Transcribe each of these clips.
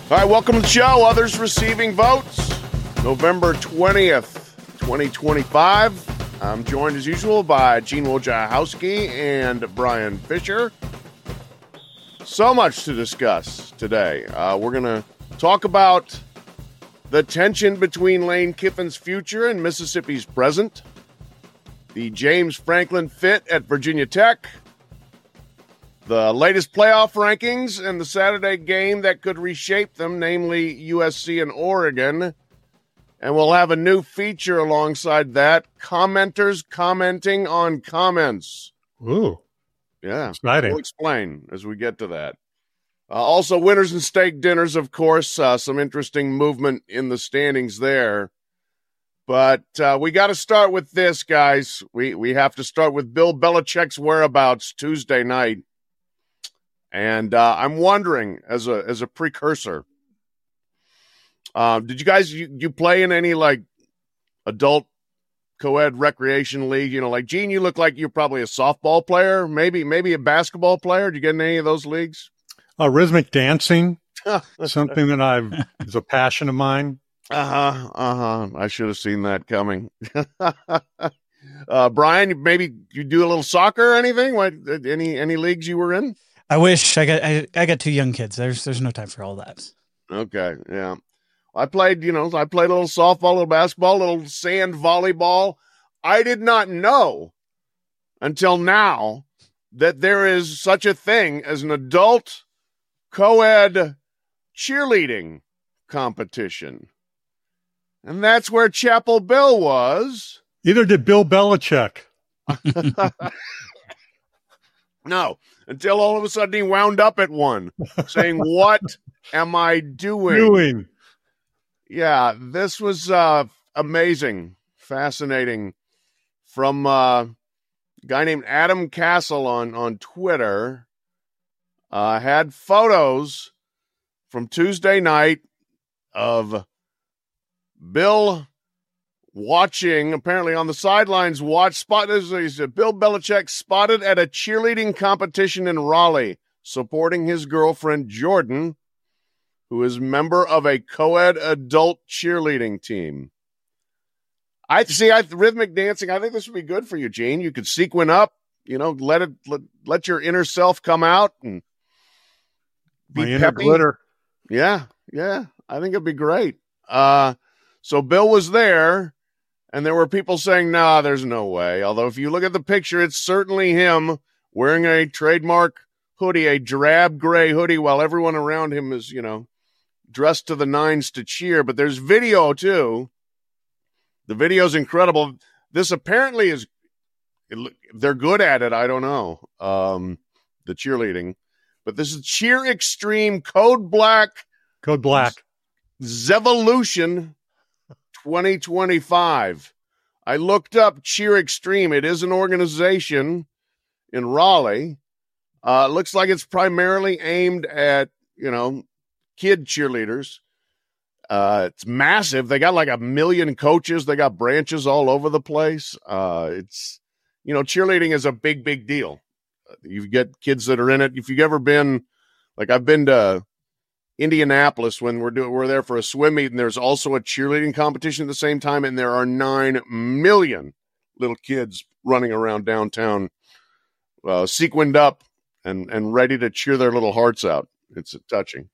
All right, welcome to the show. Others receiving votes. November 20th, 2025. I'm joined as usual by Gene Wojciechowski and Brian Fisher. So much to discuss today. We're going to talk about the tension between Lane Kiffin's future and Mississippi's present, the James Franklin fit at Virginia Tech, the latest playoff rankings and the Saturday game that could reshape them, namely USC and Oregon. And we'll have a new feature alongside that, commenters commenting on comments. Ooh. Yeah. Exciting. We'll explain as we get to that. Also, winners and steak dinners, of course. Some interesting movement in the standings there. But we got to start with this, guys. We have to start with Bill Belichick's whereabouts Tuesday night. And I'm wondering, as a precursor, did you guys you play in any like adult co-ed recreation league? You know, like Gene, you look like you're probably a softball player, maybe a basketball player. Did you get in any of those leagues? Rhythmic dancing, something that is a passion of mine. I should have seen that coming. Brian, maybe you do a little soccer or anything? What, any leagues you were in? I wish. I got two young kids. There's no time for all that. Okay, yeah. I played a little softball, a little basketball, a little sand volleyball. I did not know until now that there is such a thing as an adult co-ed cheerleading competition. And that's where Chapel Bill was. Either did Bill Belichick. No, until all of a sudden he wound up at one, saying, "What am I doing?" Yeah, this was amazing, fascinating. From a guy named Adam Castle on Twitter, had photos from Tuesday night of Bill watching, apparently on the sidelines, Bill Belichick spotted at a cheerleading competition in Raleigh, supporting his girlfriend, Jordan, who is member of a co-ed adult cheerleading team. Rhythmic dancing, I think this would be good for you, Gene. You could sequin up, let your inner self come out and be my inner peppy. glitter. Yeah, I think it'd be great. So Bill was there, and there were people saying, "Nah, there's no way." Although if you look at the picture, it's certainly him wearing a trademark hoodie, a drab gray hoodie, while everyone around him is, dressed to the nines to cheer. But there's video too. The video's incredible. This apparently they're good at it. I don't know. The cheerleading, but this is Cheer Extreme Code Black. Zevolution 2025. I looked up Cheer Extreme. It is an organization in Raleigh. It looks like it's primarily aimed at, kid cheerleaders. It's massive. They got like 1 million coaches. They got branches all over the place. It's, cheerleading is a big, big deal. You get kids that are in it. If you've ever been, like I've been to Indianapolis when we're there for a swim meet, and there's also a cheerleading competition at the same time, and there are 9 million little kids running around downtown, sequined up and ready to cheer their little hearts out. It's touching.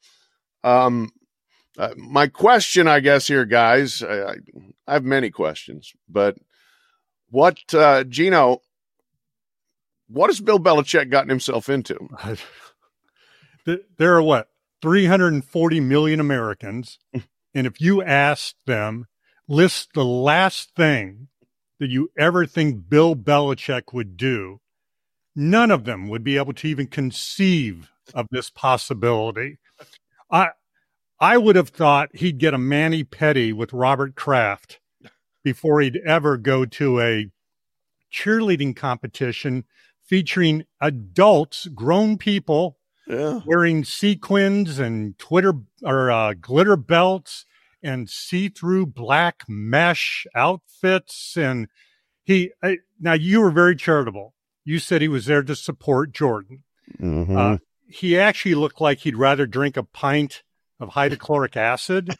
My question, I guess, here, guys, I have many questions, but Gino, what has Bill Belichick gotten himself into? There are 340 million Americans. And if you ask them, list the last thing that you ever think Bill Belichick would do, none of them would be able to even conceive of this possibility. I would have thought he'd get a mani-pedi with Robert Kraft before he'd ever go to a cheerleading competition featuring adults, grown people, wearing sequins and glitter belts and see-through black mesh outfits. And now you were very charitable. You said he was there to support Jordan. Mm-hmm. He actually looked like he'd rather drink a pint of hydrochloric acid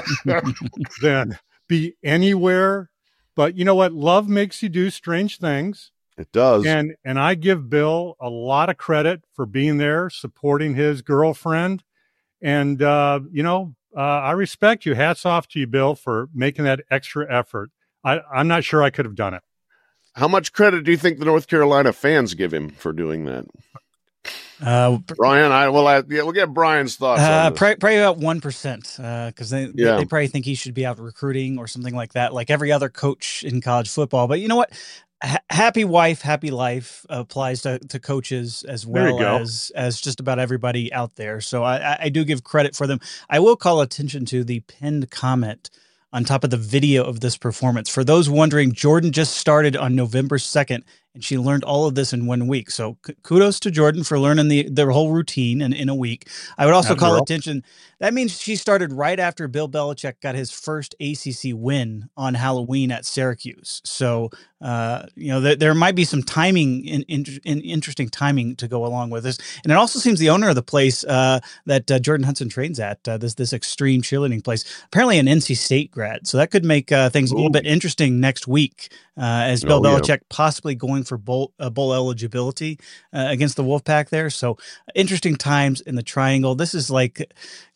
than be anywhere. But you know what? Love makes you do strange things. It does. And I give Bill a lot of credit for being there, supporting his girlfriend. And, I respect you. Hats off to you, Bill, for making that extra effort. I'm not sure I could have done it. How much credit do you think the North Carolina fans give him for doing that? Brian, we'll get Brian's thoughts on this. Probably about 1%, because they probably think he should be out recruiting or something like that, like every other coach in college football. But you know what? Happy wife, happy life applies to coaches as well as just about everybody out there. So I do give credit for them. I will call attention to the pinned comment on top of the video of this performance. For those wondering, Jordan just started on November 2nd, and she learned all of this in 1 week. So kudos to Jordan for learning the whole routine in a week. I would also call attention. That means she started right after Bill Belichick got his first ACC win on Halloween at Syracuse. So, there might be some timing, interesting timing to go along with this. And it also seems the owner of the place that Jordan Hudson trains at, this extreme cheerleading place, apparently an NC State grad. So that could make things a little bit interesting next week as Bill Belichick possibly going for bowl eligibility against the Wolfpack there. So interesting times in the Triangle. This is like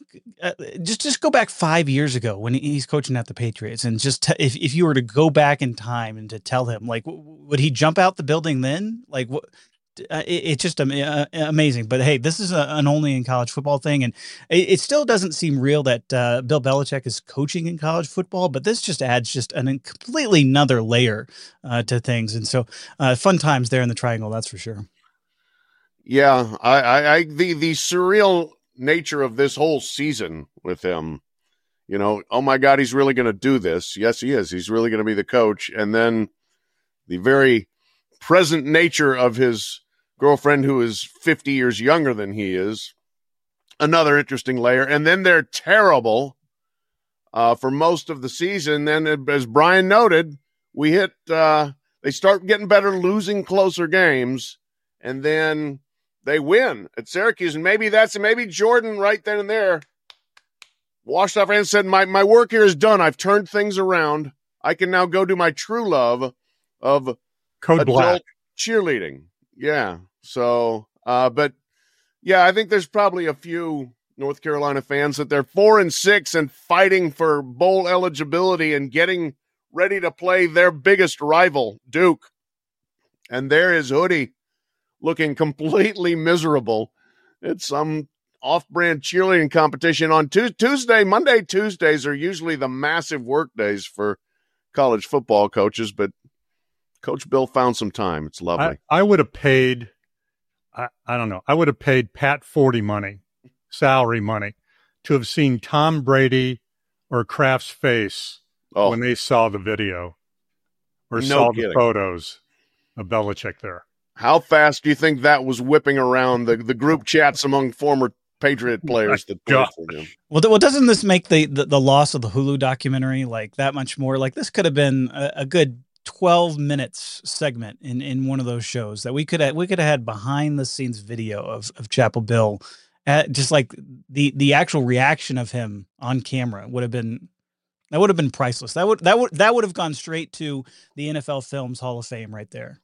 just go back 5 years ago when he's coaching at the Patriots, and just if you were to go back in time and to tell him, like, would he jump out the building then? Like, what? It's just amazing. But hey, this is an only in college football thing, and it still doesn't seem real that Bill Belichick is coaching in college football. But this just adds just a completely another layer to things, and so fun times there in the Triangle, that's for sure. Yeah, the surreal nature of this whole season with him. Oh my God, he's really going to do this. Yes, he is. He's really going to be the coach, and then the very present nature of his girlfriend, who is 50 years younger than he is, another interesting layer. And then they're terrible for most of the season. Then, as Brian noted, they start getting better, losing closer games, and then they win at Syracuse. And maybe Jordan right then and there washed off and said, my work here is done. I've turned things around. I can now go do my true love of Code Black cheerleading. Yeah. So, but yeah, I think there's probably a few North Carolina fans that they're 4-6 and fighting for bowl eligibility and getting ready to play their biggest rival, Duke. And there is Hoodie looking completely miserable at some off-brand cheerleading competition on Tuesday. Monday, Tuesdays are usually the massive work days for college football coaches, but Coach Bill found some time. It's lovely. I would have paid, I don't know, I would have paid Pat 40 money, salary money, to have seen Tom Brady or Kraft's face when they saw the video or saw the photos of Belichick there. How fast do you think that was whipping around the group chats among former Patriot players that played for him? Well, doesn't this make the loss of the Hulu documentary like that much more? Like, this could have been a good 12 minutes segment in one of those shows that we could have had behind the scenes video of Chapel Bill, just like the actual reaction of him on camera would have been priceless. That would have gone straight to the NFL Films Hall of Fame right there.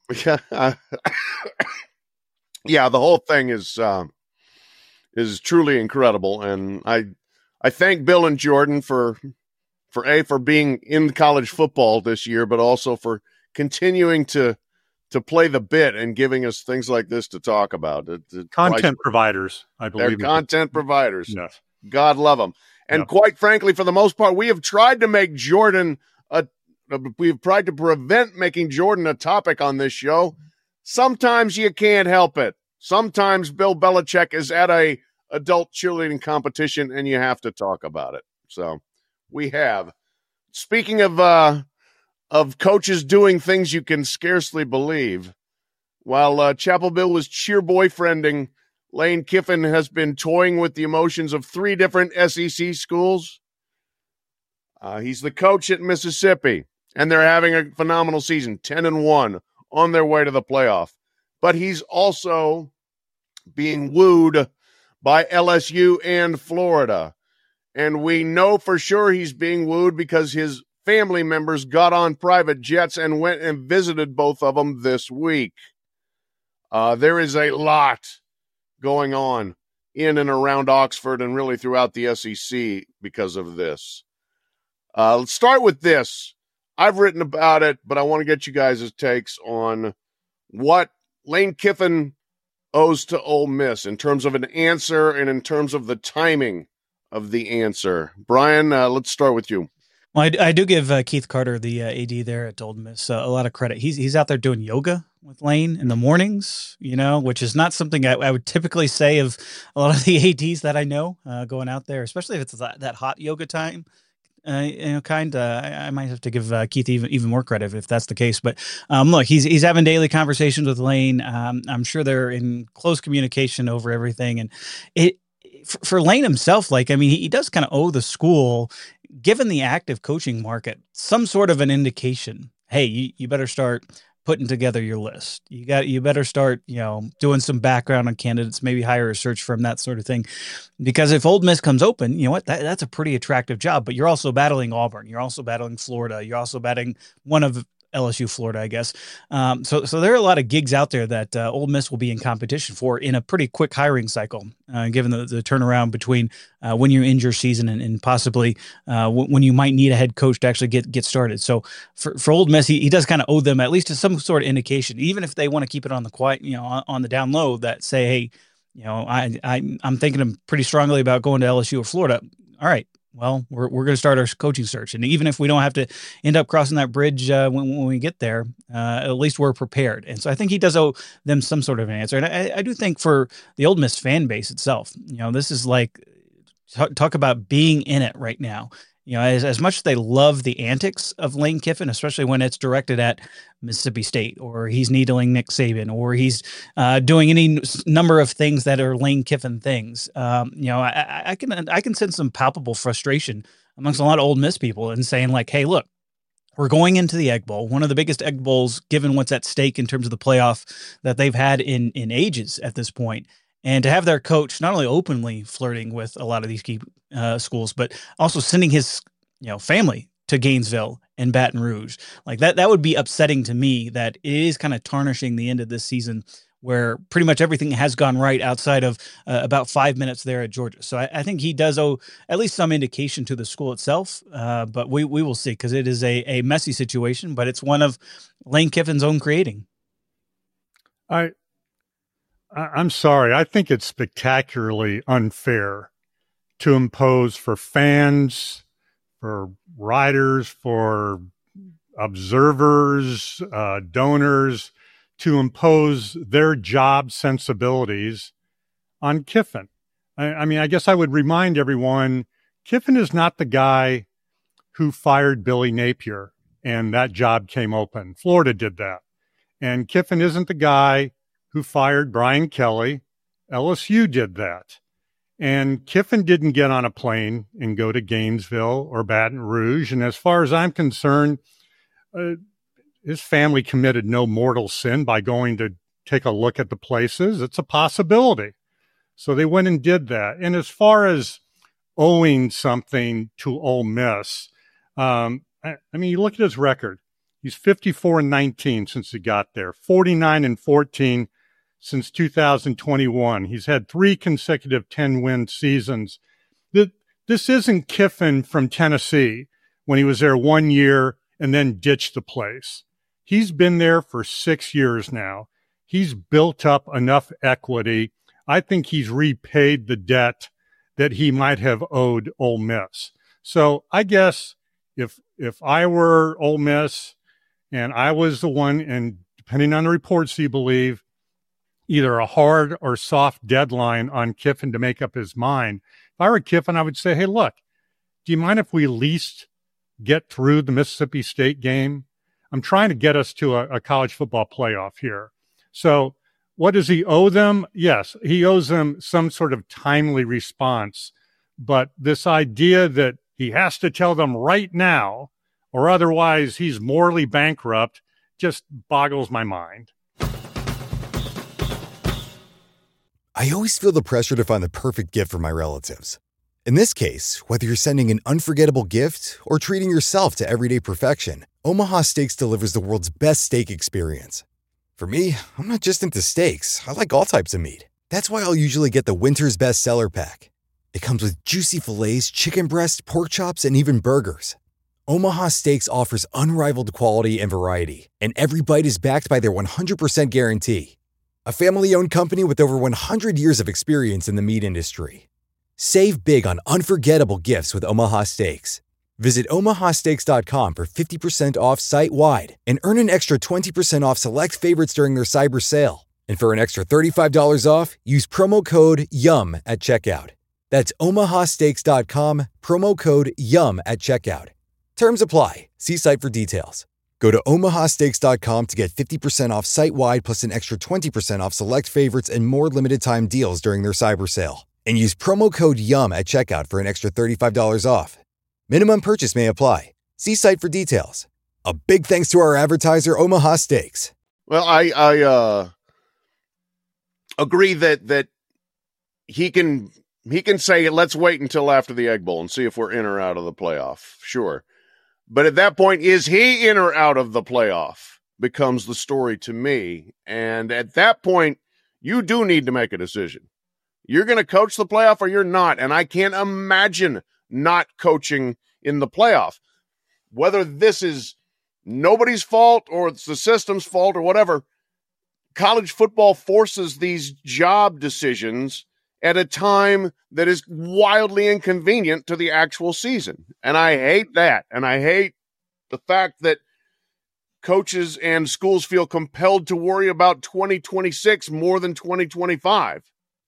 Yeah, the whole thing is truly incredible, and I thank Bill and Jordan for being in college football this year, but also for continuing to play the bit and giving us things like this to talk about. Content providers, I believe. They're content providers. Yes. God love them. And quite frankly, for the most part, we have tried to make Jordan we've tried to prevent making Jordan a topic on this show. Sometimes you can't help it. Sometimes Bill Belichick is at a adult cheerleading competition and you have to talk about it. So we have. Speaking of coaches doing things you can scarcely believe, while Chapel Bill was cheer boyfriending, Lane Kiffin has been toying with the emotions of 3 different SEC schools. He's the coach at Mississippi, and they're having a phenomenal season, 10-1, on their way to the playoff. But he's also being wooed by LSU and Florida. And we know for sure he's being wooed because his family members got on private jets and went and visited both of them this week. There is a lot going on in and around Oxford and really throughout the SEC because of this. Let's start with this. I've written about it, but I want to get you guys' takes on what Lane Kiffin owes to Ole Miss in terms of an answer and in terms of the timing of the answer. Brian, let's start with you. Well, I do give Keith Carter, the AD there at Ole Miss, a lot of credit. He's out there doing yoga with Lane in the mornings, which is not something I would typically say of a lot of the ADs that I know going out there, especially if it's that hot yoga time. I might have to give Keith even more credit if that's the case. But look, he's having daily conversations with Lane. I'm sure they're in close communication over everything. And for Lane himself, he does kind of owe the school, given the active coaching market, some sort of an indication. Hey, you better start putting together your list. You better start, doing some background on candidates, maybe hire a search firm, that sort of thing. Because if Ole Miss comes open, you know what, that's a pretty attractive job, but you're also battling Auburn. You're also battling Florida. You're also battling one of LSU, Florida, I guess. So there are a lot of gigs out there that Ole Miss will be in competition for in a pretty quick hiring cycle, given the turnaround between when you're in your season and possibly when you might need a head coach to actually get started. So for Ole Miss, he does kind of owe them at least some sort of indication, even if they want to keep it on the quiet, on the down low, that say, hey, I'm thinking pretty strongly about going to LSU or Florida. All right. Well, we're going to start our coaching search. And even if we don't have to end up crossing that bridge when we get there, at least we're prepared. And so I think he does owe them some sort of an answer. And I do think for the Ole Miss fan base itself, this is like, talk about being in it right now. As much as they love the antics of Lane Kiffin, especially when it's directed at Mississippi State, or he's needling Nick Saban, or he's doing any number of things that are Lane Kiffin things. I can sense some palpable frustration amongst a lot of Ole Miss people and saying like, hey, look, we're going into the Egg Bowl, one of the biggest Egg Bowls, given what's at stake in terms of the playoff that they've had in ages at this point. And to have their coach not only openly flirting with a lot of these key schools, but also sending his family to Gainesville and Baton Rouge, like that would be upsetting to me. That it is kind of tarnishing the end of this season, where pretty much everything has gone right outside of about 5 minutes there at Georgia. So I think he does owe at least some indication to the school itself. But we will see, because it is a messy situation, but it's one of Lane Kiffin's own creating. I'm sorry. I think it's spectacularly unfair to impose for fans, for riders, for observers, donors, to impose their job sensibilities on Kiffin. I guess I would remind everyone, Kiffin is not the guy who fired Billy Napier and that job came open. Florida did that. And Kiffin isn't the guy who fired Brian Kelly. LSU did that. And Kiffin didn't get on a plane and go to Gainesville or Baton Rouge. And as far as I'm concerned, his family committed no mortal sin by going to take a look at the places. It's a possibility. So they went and did that. And as far as owing something to Ole Miss, you look at his record. He's 54-19 since he got there, 49-14 since 2021. He's had 3 consecutive 10-win seasons. This isn't Kiffin from Tennessee when he was there 1 year and then ditched the place. He's been there for 6 years now. He's built up enough equity. I think he's repaid the debt that he might have owed Ole Miss. So I guess if I were Ole Miss and I was the one, and depending on the reports you believe, either a hard or soft deadline on Kiffin to make up his mind. If I were Kiffin, I would say, hey, look, do you mind if we at least get through the Mississippi State game? I'm trying to get us to a college football playoff here. So what does he owe them? Yes, he owes them some sort of timely response. But this idea that he has to tell them right now, or otherwise he's morally bankrupt, just boggles my mind. I always feel the pressure to find the perfect gift for my relatives. In this case, whether you're sending an unforgettable gift or treating yourself to everyday perfection, Omaha Steaks delivers the world's best steak experience. For me, I'm not just into steaks. I like all types of meat. That's why I'll usually get the Winter's Best Seller Pack. It comes with juicy fillets, chicken breast, pork chops, and even burgers. Omaha Steaks offers unrivaled quality and variety, and every bite is backed by their 100% guarantee. A family-owned company with over 100 years of experience in the meat industry. Save big on unforgettable gifts with Omaha Steaks. Visit omahasteaks.com for 50% off site-wide and earn an extra 20% off select favorites during their cyber sale. And for an extra $35 off, use promo code YUM at checkout. That's omahasteaks.com, promo code YUM at checkout. Terms apply. See site for details. Go to omahasteaks.com to get 50% off site-wide plus an extra 20% off select favorites and more limited-time deals during their cyber sale. And use promo code YUM at checkout for an extra $35 off. Minimum purchase may apply. See site for details. A big thanks to our advertiser, Omaha Steaks. Well, I agree that he can say, let's wait until after the Egg Bowl and see if we're in or out of the playoff. Sure. But at that point, is he in or out of the playoff becomes the story to me. And at that point, you do need to make a decision. You're going to coach the playoff or you're not. And I can't imagine not coaching in the playoff. Whether this is nobody's fault or it's the system's fault or whatever, college football forces these job decisions at a time that is wildly inconvenient to the actual season. And I hate that. And I hate the fact that coaches and schools feel compelled to worry about 2026 more than 2025.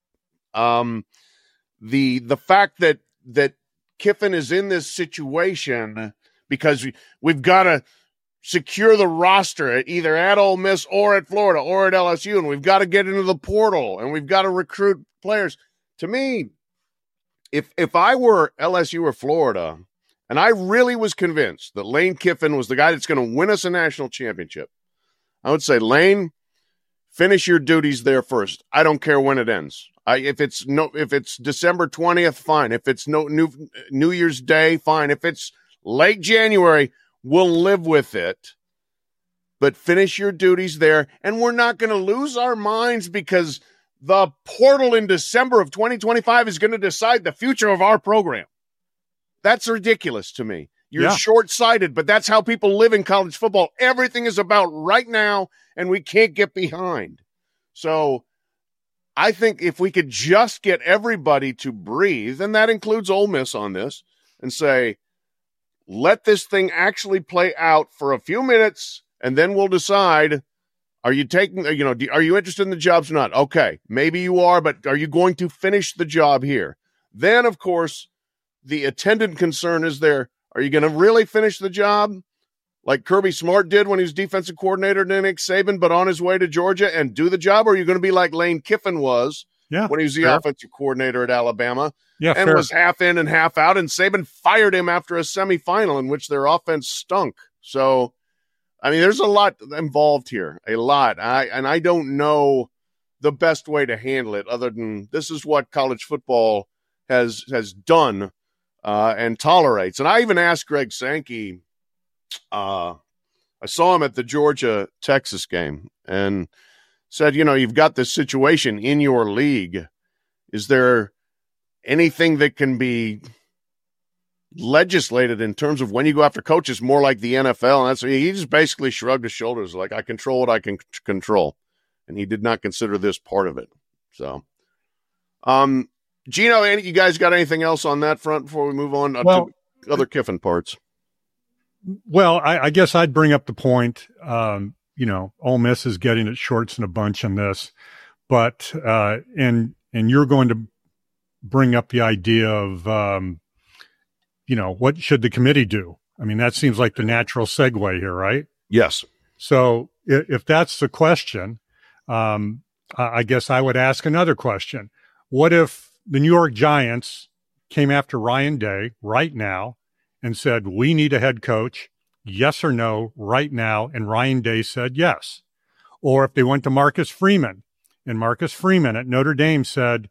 The fact that Kiffin is in this situation because we've got to secure the roster either at Ole Miss or at Florida or at LSU, and we've got to get into the portal and we've got to recruit players. To me, if I were LSU or Florida, and I really was convinced that Lane Kiffin was the guy that's going to win us a national championship, I would say, Lane, finish your duties there first. I don't care when it ends. If it's December 20th, fine. If it's New Year's Day, fine. If it's late January, we'll live with it. But finish your duties there, and we're not going to lose our minds because the portal in December of 2025 is going to decide the future of our program. That's ridiculous to me. You're short-sighted, but that's how people live in college football. Everything is about right now, and we can't get behind. So I think if we could just get everybody to breathe, and that includes Ole Miss on this, and say, let this thing actually play out for a few minutes, and then we'll decide, are you interested in the jobs or not? Okay, maybe you are, but are you going to finish the job here? Then, of course, the attendant concern is there. Are you going to really finish the job like Kirby Smart did when he was defensive coordinator to Nick Saban, but on his way to Georgia and do the job? Or are you going to be like Lane Kiffin was when he was the offensive coordinator at Alabama and was half in and half out, and Saban fired him after a semifinal in which their offense stunk? So, I mean, there's a lot involved here, a lot. I don't know the best way to handle it other than this is what college football has done and tolerates. And I even asked Greg Sankey, I saw him at the Georgia-Texas game and said, you've got this situation in your league. Is there anything that can be legislated in terms of when you go after coaches more like the NFL? And he just basically shrugged his shoulders like, I control what I can control. And he did not consider this part of it. So, Gino, you guys got anything else on that front before we move on to other Kiffin parts? Well, I guess I'd bring up the point, Ole Miss is getting its shorts in a bunch in this, but, and you're going to bring up the idea of, what should the committee do? I mean, that seems like the natural segue here, right? Yes. So if that's the question, I guess I would ask another question. What if the New York Giants came after Ryan Day right now and said, we need a head coach, yes or no, right now, and Ryan Day said yes? Or if they went to Marcus Freeman, and Marcus Freeman at Notre Dame said,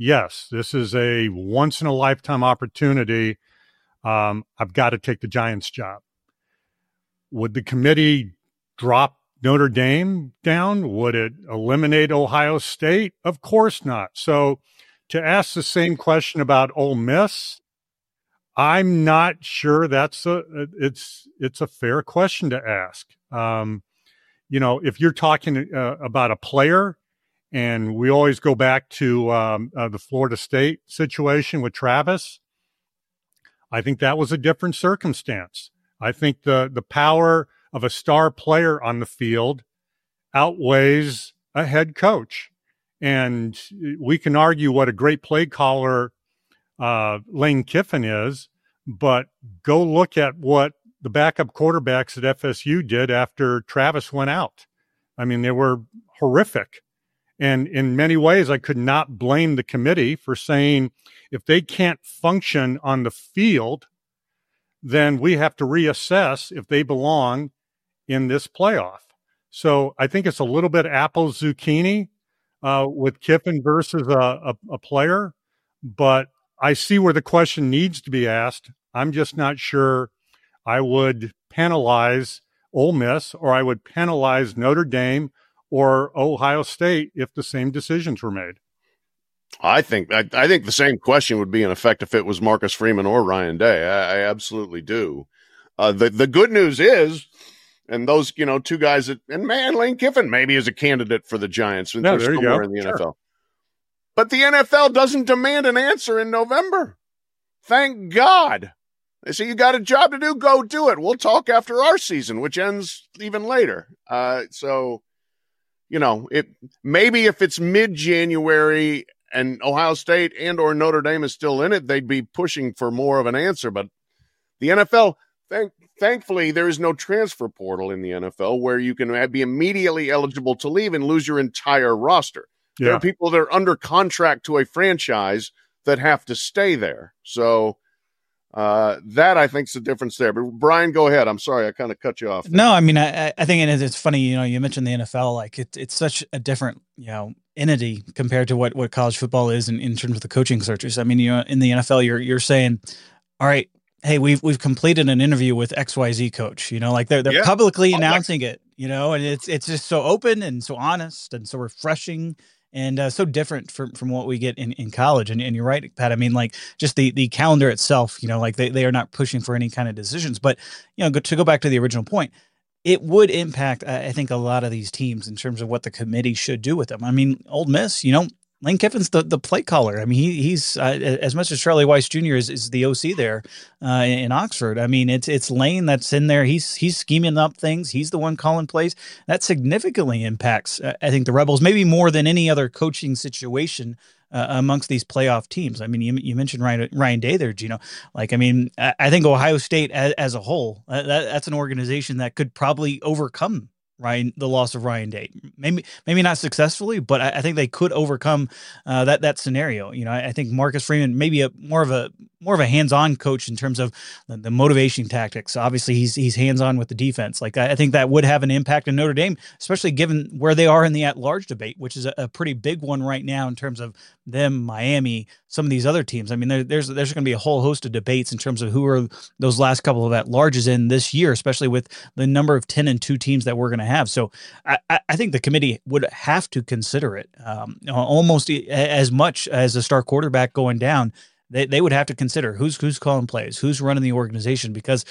yes, this is a once-in-a-lifetime opportunity. I've got to take the Giants job. Would the committee drop Notre Dame down? Would it eliminate Ohio State? Of course not. So to ask the same question about Ole Miss, I'm not sure it's a fair question to ask. If you're talking about a player, and we always go back to the Florida State situation with Travis, I think that was a different circumstance. I think the power of a star player on the field outweighs a head coach. And we can argue what a great play caller Lane Kiffin is, but go look at what the backup quarterbacks at FSU did after Travis went out. I mean, they were horrific. And in many ways, I could not blame the committee for saying if they can't function on the field, then we have to reassess if they belong in this playoff. So I think it's a little bit apple zucchini with Kiffin versus a player, but I see where the question needs to be asked. I'm just not sure I would penalize Ole Miss or I would penalize Notre Dame or Ohio State if the same decisions were made. I think the same question would be in effect if it was Marcus Freeman or Ryan Day. I absolutely do. The good news is, and those two guys and Lane Kiffin maybe is a candidate for the Giants when they're somewhere in the NFL. But the NFL doesn't demand an answer in November. Thank God. They say you got a job to do, go do it. We'll talk after our season, which ends even later. Maybe if it's mid-January and Ohio State and or Notre Dame is still in it, they'd be pushing for more of an answer. But the NFL, thankfully, there is no transfer portal in the NFL where you can be immediately eligible to leave and lose your entire roster. Yeah. There are people that are under contract to a franchise that have to stay there. So that I think is the difference there. But Brian, go ahead. I'm sorry, I kind of cut you off there. No, I mean, I think it's funny. You mentioned the NFL, like it's such a different entity compared to what college football is in terms of the coaching searches. I mean, in the NFL, you're saying, all right, hey, we've completed an interview with XYZ coach. Like they're publicly announcing it. And it's just so open and so honest and so refreshing. And so different from what we get in college. And you're right, Pat. I mean, like just the calendar itself, like they are not pushing for any kind of decisions. But, to go back to the original point, it would impact, I think, a lot of these teams in terms of what the committee should do with them. I mean, Ole Miss, Lane Kiffin's the play caller. I mean, he's as much as Charlie Weiss Jr. is the OC there in Oxford. I mean, it's Lane that's in there. He's scheming up things. He's the one calling plays. That significantly impacts, I think, the Rebels, maybe more than any other coaching situation amongst these playoff teams. I mean, you mentioned Ryan Day there, Gino. Like, I mean, I think Ohio State as a whole, that's an organization that could probably overcome the loss of Ryan Day, maybe not successfully, but I think they could overcome that scenario. I think Marcus Freeman maybe more of a hands-on coach in terms of the motivation tactics. Obviously, he's hands-on with the defense. Like I think that would have an impact in Notre Dame, especially given where they are in the at-large debate, which is a pretty big one right now in terms of them, Miami, some of these other teams. I mean, there's going to be a whole host of debates in terms of who are those last couple of at-larges in this year, especially with the number of 10-2 teams that we're going to have. So I think the committee would have to consider it almost as much as a star quarterback going down. They would have to consider who's calling plays, who's running the organization, because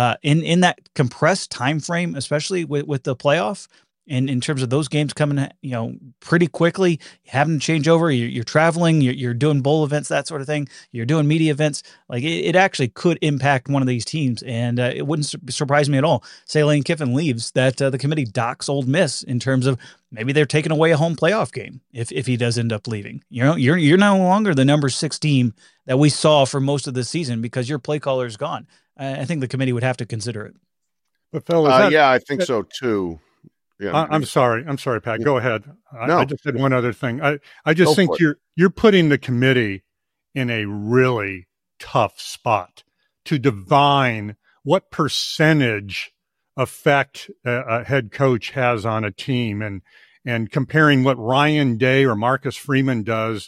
in that compressed time frame, especially with the playoff, and in terms of those games coming, pretty quickly, having to change over, you're traveling, you're doing bowl events, that sort of thing. You're doing media events. Like it actually could impact one of these teams, and it wouldn't surprise me at all. Say Lane Kiffin leaves, that the committee docks Ole Miss in terms of maybe they're taking away a home playoff game if he does end up leaving. You're no longer the number 6 team that we saw for most of the season because your play caller is gone. I think the committee would have to consider it. But fellas, I think so too. Yeah, I'm sorry, Pat. Go ahead. I just did one other thing. I just think you're putting the committee in a really tough spot to divine what percentage effect a head coach has on a team, and comparing what Ryan Day or Marcus Freeman does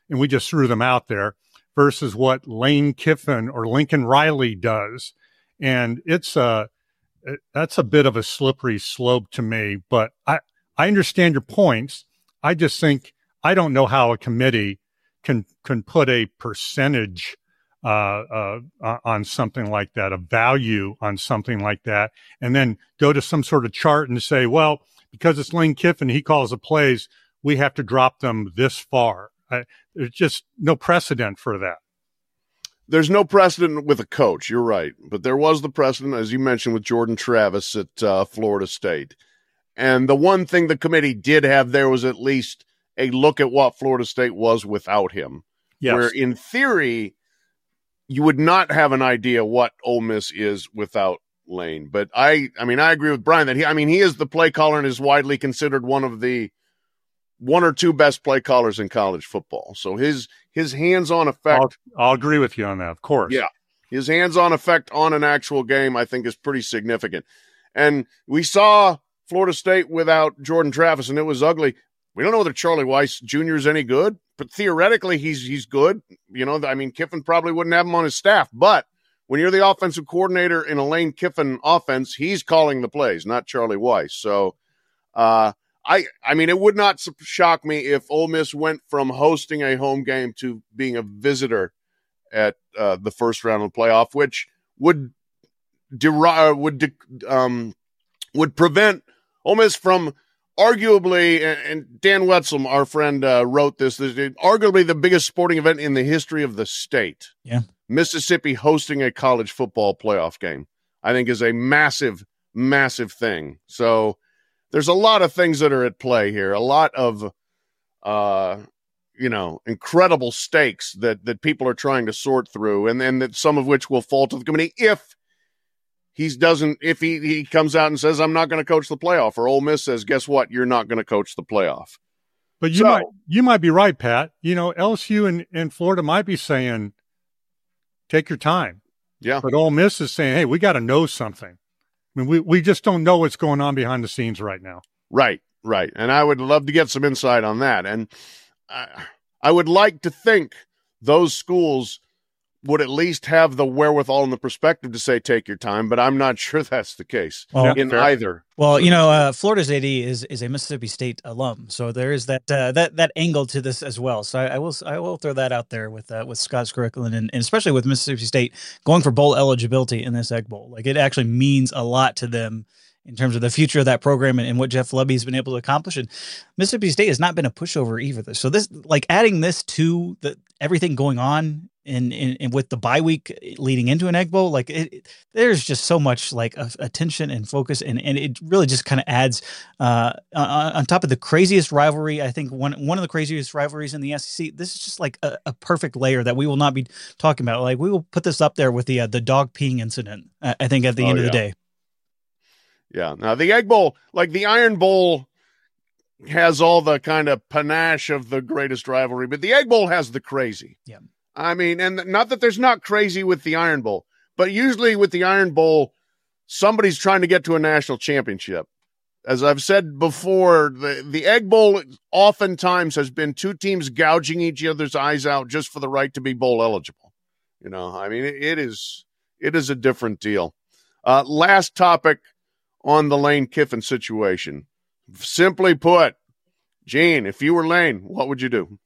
and we just threw them out there, versus what Lane Kiffin or Lincoln Riley does. And that's a bit of a slippery slope to me, but I understand your points. I just think, I don't know how a committee can put a percentage on something like that, a value on something like that, and then go to some sort of chart and say, well, because it's Lane Kiffin, he calls the plays, we have to drop them this far. There's just no precedent for that. There's no precedent with a coach, you're right. But there was the precedent, as you mentioned, with Jordan Travis at Florida State. And the one thing the committee did have there was at least a look at what Florida State was without him. Yes. Where in theory, you would not have an idea what Ole Miss is without Lane. But I agree with Brian that he is the play caller and is widely considered one of the one or two best play callers in college football. So his hands-on effect. I'll agree with you on that, of course. Yeah. His hands-on effect on an actual game, I think, is pretty significant. And we saw Florida State without Jordan Travis, and it was ugly. We don't know whether Charlie Weiss Jr. is any good, but theoretically he's good. Kiffin probably wouldn't have him on his staff, but when you're the offensive coordinator in a Lane Kiffin offense, he's calling the plays, not Charlie Weiss. So, it would not shock me if Ole Miss went from hosting a home game to being a visitor at the first round of the playoff, which would prevent Ole Miss from arguably, and Dan Wetzel, our friend, wrote this arguably the biggest sporting event in the history of the state. Yeah, Mississippi hosting a college football playoff game, I think, is a massive, massive thing. So there's a lot of things that are at play here, a lot of, incredible stakes that people are trying to sort through, and that some of which will fall to the committee if he comes out and says, I'm not going to coach the playoff, or Ole Miss says, guess what? You're not going to coach the playoff. But you might be right, Pat. LSU and Florida might be saying, take your time. Yeah. But Ole Miss is saying, hey, we got to know something. We just don't know what's going on behind the scenes right now. Right. And I would love to get some insight on that. And I would like to think those schools would at least have the wherewithal and the perspective to say, take your time, but I'm not sure that's the case either. Well, Florida's AD is a Mississippi State alum, so there is that angle to this as well. So I will throw that out there with Scott Strickland and especially with Mississippi State going for bowl eligibility in this Egg Bowl. Like, it actually means a lot to them in terms of the future of that program and what Jeff Lebby's been able to accomplish. And Mississippi State has not been a pushover either. So this, like, adding this to everything going on in with the bye week leading into an Egg Bowl, like, there's just so much like attention and focus, and it really just kind of adds on top of the craziest rivalry. I think one of the craziest rivalries in the SEC. This is just like a perfect layer that we will not be talking about. Like, we will put this up there with the dog peeing incident. I think at the end of the day. Yeah. Now the Egg Bowl, like the Iron Bowl, has all the kind of panache of the greatest rivalry, but the Egg Bowl has the crazy. Yeah. And not that there's not crazy with the Iron Bowl, but usually with the Iron Bowl, somebody's trying to get to a national championship. As I've said before, the Egg Bowl oftentimes has been two teams gouging each other's eyes out just for the right to be bowl eligible. It is a different deal. Last topic on the Lane Kiffin situation. Simply put, Gene, if you were Lane, what would you do?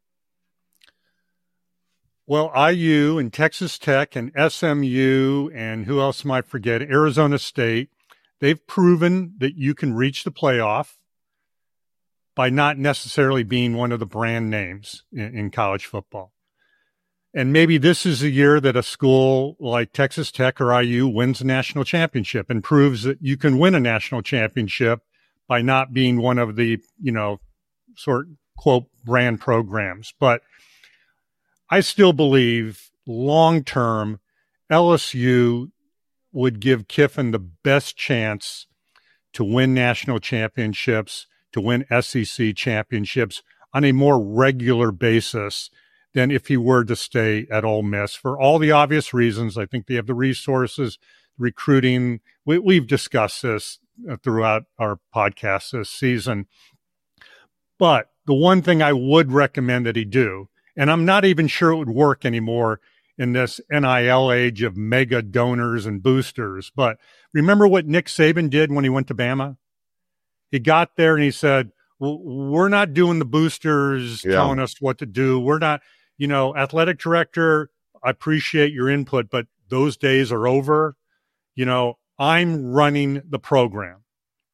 Well, IU and Texas Tech and SMU and who else might forget, Arizona State, they've proven that you can reach the playoff by not necessarily being one of the brand names in college football. And maybe this is a year that a school like Texas Tech or IU wins a national championship and proves that you can win a national championship by not being one of the, sort quote brand programs. But I still believe long-term LSU would give Kiffin the best chance to win national championships, to win SEC championships on a more regular basis than if he were to stay at Ole Miss for all the obvious reasons. I think they have the resources, recruiting. We've discussed this throughout our podcast this season. But the one thing I would recommend that he do, And I'm not even sure it would work anymore in this NIL age of mega donors and boosters. But remember what Nick Saban did when he went to Bama? He got there and he said, well, we're not doing the boosters telling us what to do. We're not, athletic director, I appreciate your input, but those days are over. I'm running the program.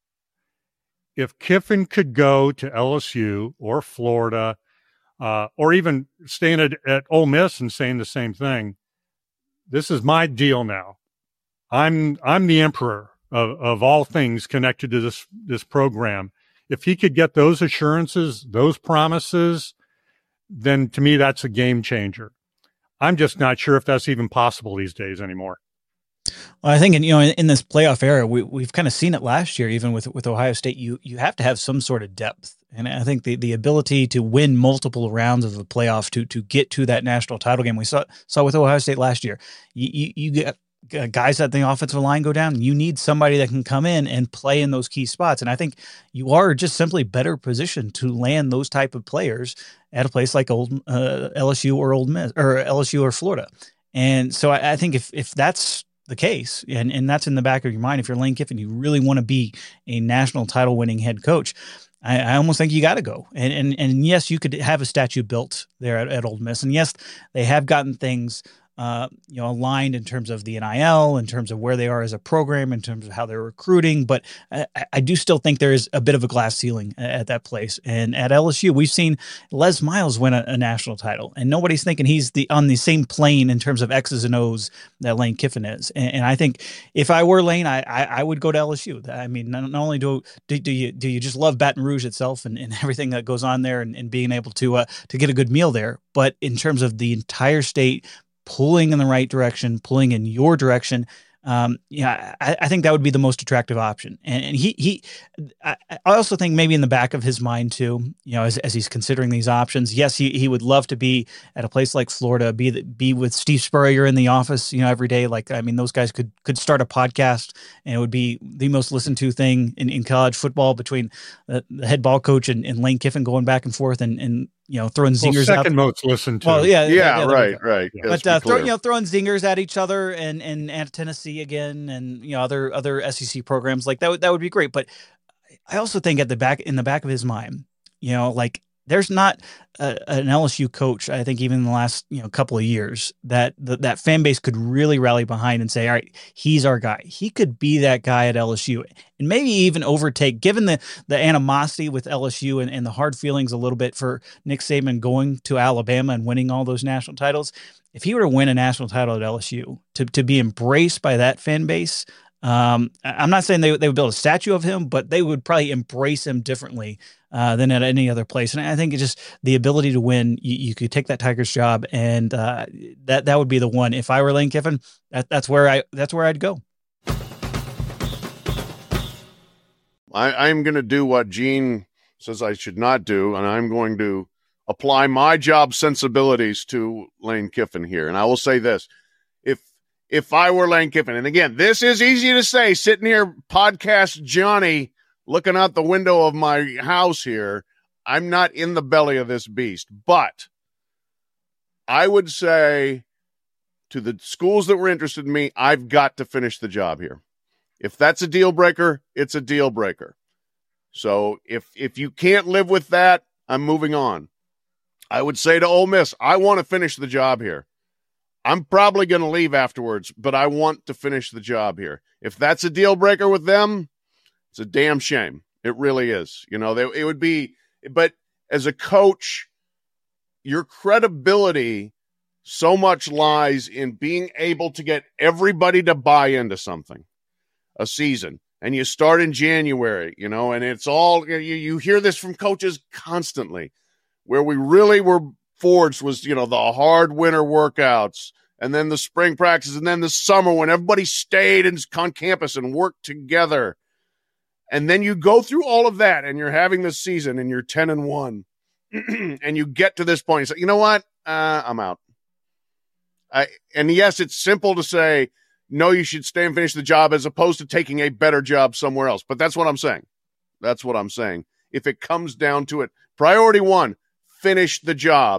If Kiffin could go to LSU or Florida, or even staying at Ole Miss and saying the same thing, this is my deal now. I'm the emperor of all things connected to this program. If he could get those assurances, those promises, then to me that's a game changer. I'm just not sure if that's even possible these days anymore. Well, I think in this playoff era, we've kind of seen it last year, even with Ohio State. You have to have some sort of depth, and I think the ability to win multiple rounds of the playoff to get to that national title game. We saw with Ohio State last year. You get guys at the offensive line go down. You need somebody that can come in and play in those key spots, and I think you are just simply better positioned to land those type of players at a place like LSU or Ole Miss or LSU or Florida. And so I think if that's the case, and that's in the back of your mind, if you're Lane Kiffin, you really want to be a national title winning head coach, I almost think you got to go. And yes, you could have a statue built there at Ole Miss. And yes, they have gotten things aligned in terms of the NIL, in terms of where they are as a program, in terms of how they're recruiting. But I do still think there is a bit of a glass ceiling at that place. And at LSU, we've seen Les Miles win a national title, and nobody's thinking he's on the same plane in terms of X's and O's that Lane Kiffin is. And I think if I were Lane, I would go to LSU. I mean, not only do you just love Baton Rouge itself and everything that goes on there, and being able to get a good meal there, but in terms of the entire state pulling in the right direction, pulling in your direction. I think that would be the most attractive option. And I also think maybe in the back of his mind too, as he's considering these options, yes, he would love to be at a place like Florida, be with Steve Spurrier in the office, every day. Like, I mean, those guys could start a podcast and it would be the most listened to thing in college football between the head ball coach and Lane Kiffin going back and forth and throwing zingers second out. most listened to. Well, right. But throwing zingers at each other and at Tennessee again, and other SEC programs like that would be great. But I also think in the back of his mind, there's not an LSU coach, I think, even in the last couple of years that that fan base could really rally behind and say, all right, he's our guy. He could be that guy at LSU and maybe even overtake, given the animosity with LSU and the hard feelings a little bit for Nick Saban going to Alabama and winning all those national titles. If he were to win a national title at LSU, to be embraced by that fan base, I'm not saying they would build a statue of him, but they would probably embrace him differently than at any other place. And I think it's just the ability to win. You could take that Tigers job, and that would be the one. If I were Lane Kiffin, that's where I'd go. I'm going to do what Gene says I should not do, and I'm going to apply my job sensibilities to Lane Kiffin here. And I will say this: if I were Lane Kiffin, and again, this is easy to say, sitting here, podcast Johnny, looking out the window of my house here, I'm not in the belly of this beast. But I would say to the schools that were interested in me, I've got to finish the job here. If that's a deal breaker, it's a deal breaker. So if you can't live with that, I'm moving on. I would say to Ole Miss, I want to finish the job here. I'm probably going to leave afterwards, but I want to finish the job here. If that's a deal breaker with them, it's a damn shame. It really is. It would be, but as a coach, your credibility so much lies in being able to get everybody to buy into something, a season. And you start in January, and it's all, you hear this from coaches constantly. Where we really were forged was, the hard winter workouts, and then the spring practices, and then the summer when everybody stayed on campus and worked together. And then you go through all of that, and you're having this season, and you're 10-1, and you get to this point. You say, you know what? I'm out. And yes, it's simple to say, no, you should stay and finish the job as opposed to taking a better job somewhere else. But that's what I'm saying. That's what I'm saying. If it comes down to it, priority one, finish the job.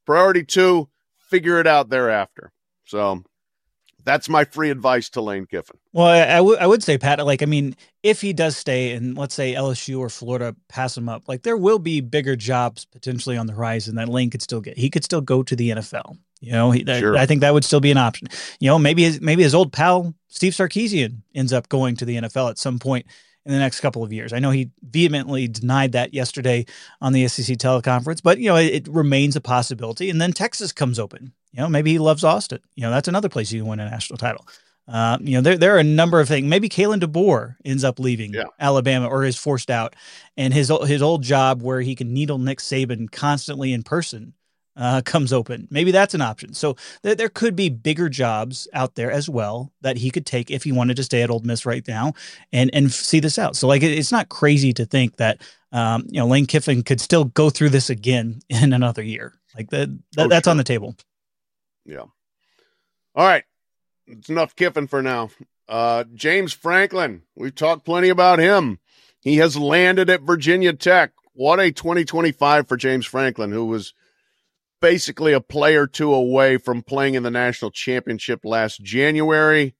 Priority 2, figure it out thereafter. So that's my free advice to Lane Kiffin. Well, I would say, Pat, like, I mean, if he does stay and let's say LSU or Florida pass him up, like there will be bigger jobs potentially on the horizon that Lane could still get. He could still go to the NFL. You know, Sure. I think that would still be an option. You know, maybe his old pal, Steve Sarkisian, ends up going to the NFL at some point in the next couple of years. I know he vehemently denied that yesterday on the SEC teleconference, but, you know, it remains a possibility. And then Texas comes open. You know, maybe he loves Austin. You know, that's another place you can win a national title. You know, there are a number of things. Maybe Kalen DeBoer ends up leaving Alabama or is forced out, and his old job where he can needle Nick Saban constantly in person comes open. Maybe that's an option. So there could be bigger jobs out there as well that he could take if he wanted to stay at Ole Miss right now and see this out. So like, it's not crazy to think that, you know, Lane Kiffin could still go through this again in another year. Like that's on the table. Yeah. All right. It's enough Kiffin for now. James Franklin. We've talked plenty about him. He has landed at Virginia Tech. What a 2025 for James Franklin, who was basically a play or two away from playing in the national championship last January.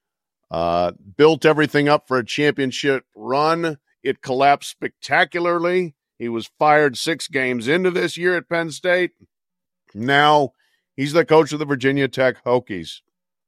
Built everything up for a championship run. It collapsed spectacularly. He was fired 6 games into this year at Penn State. Now he's the coach of the Virginia Tech Hokies.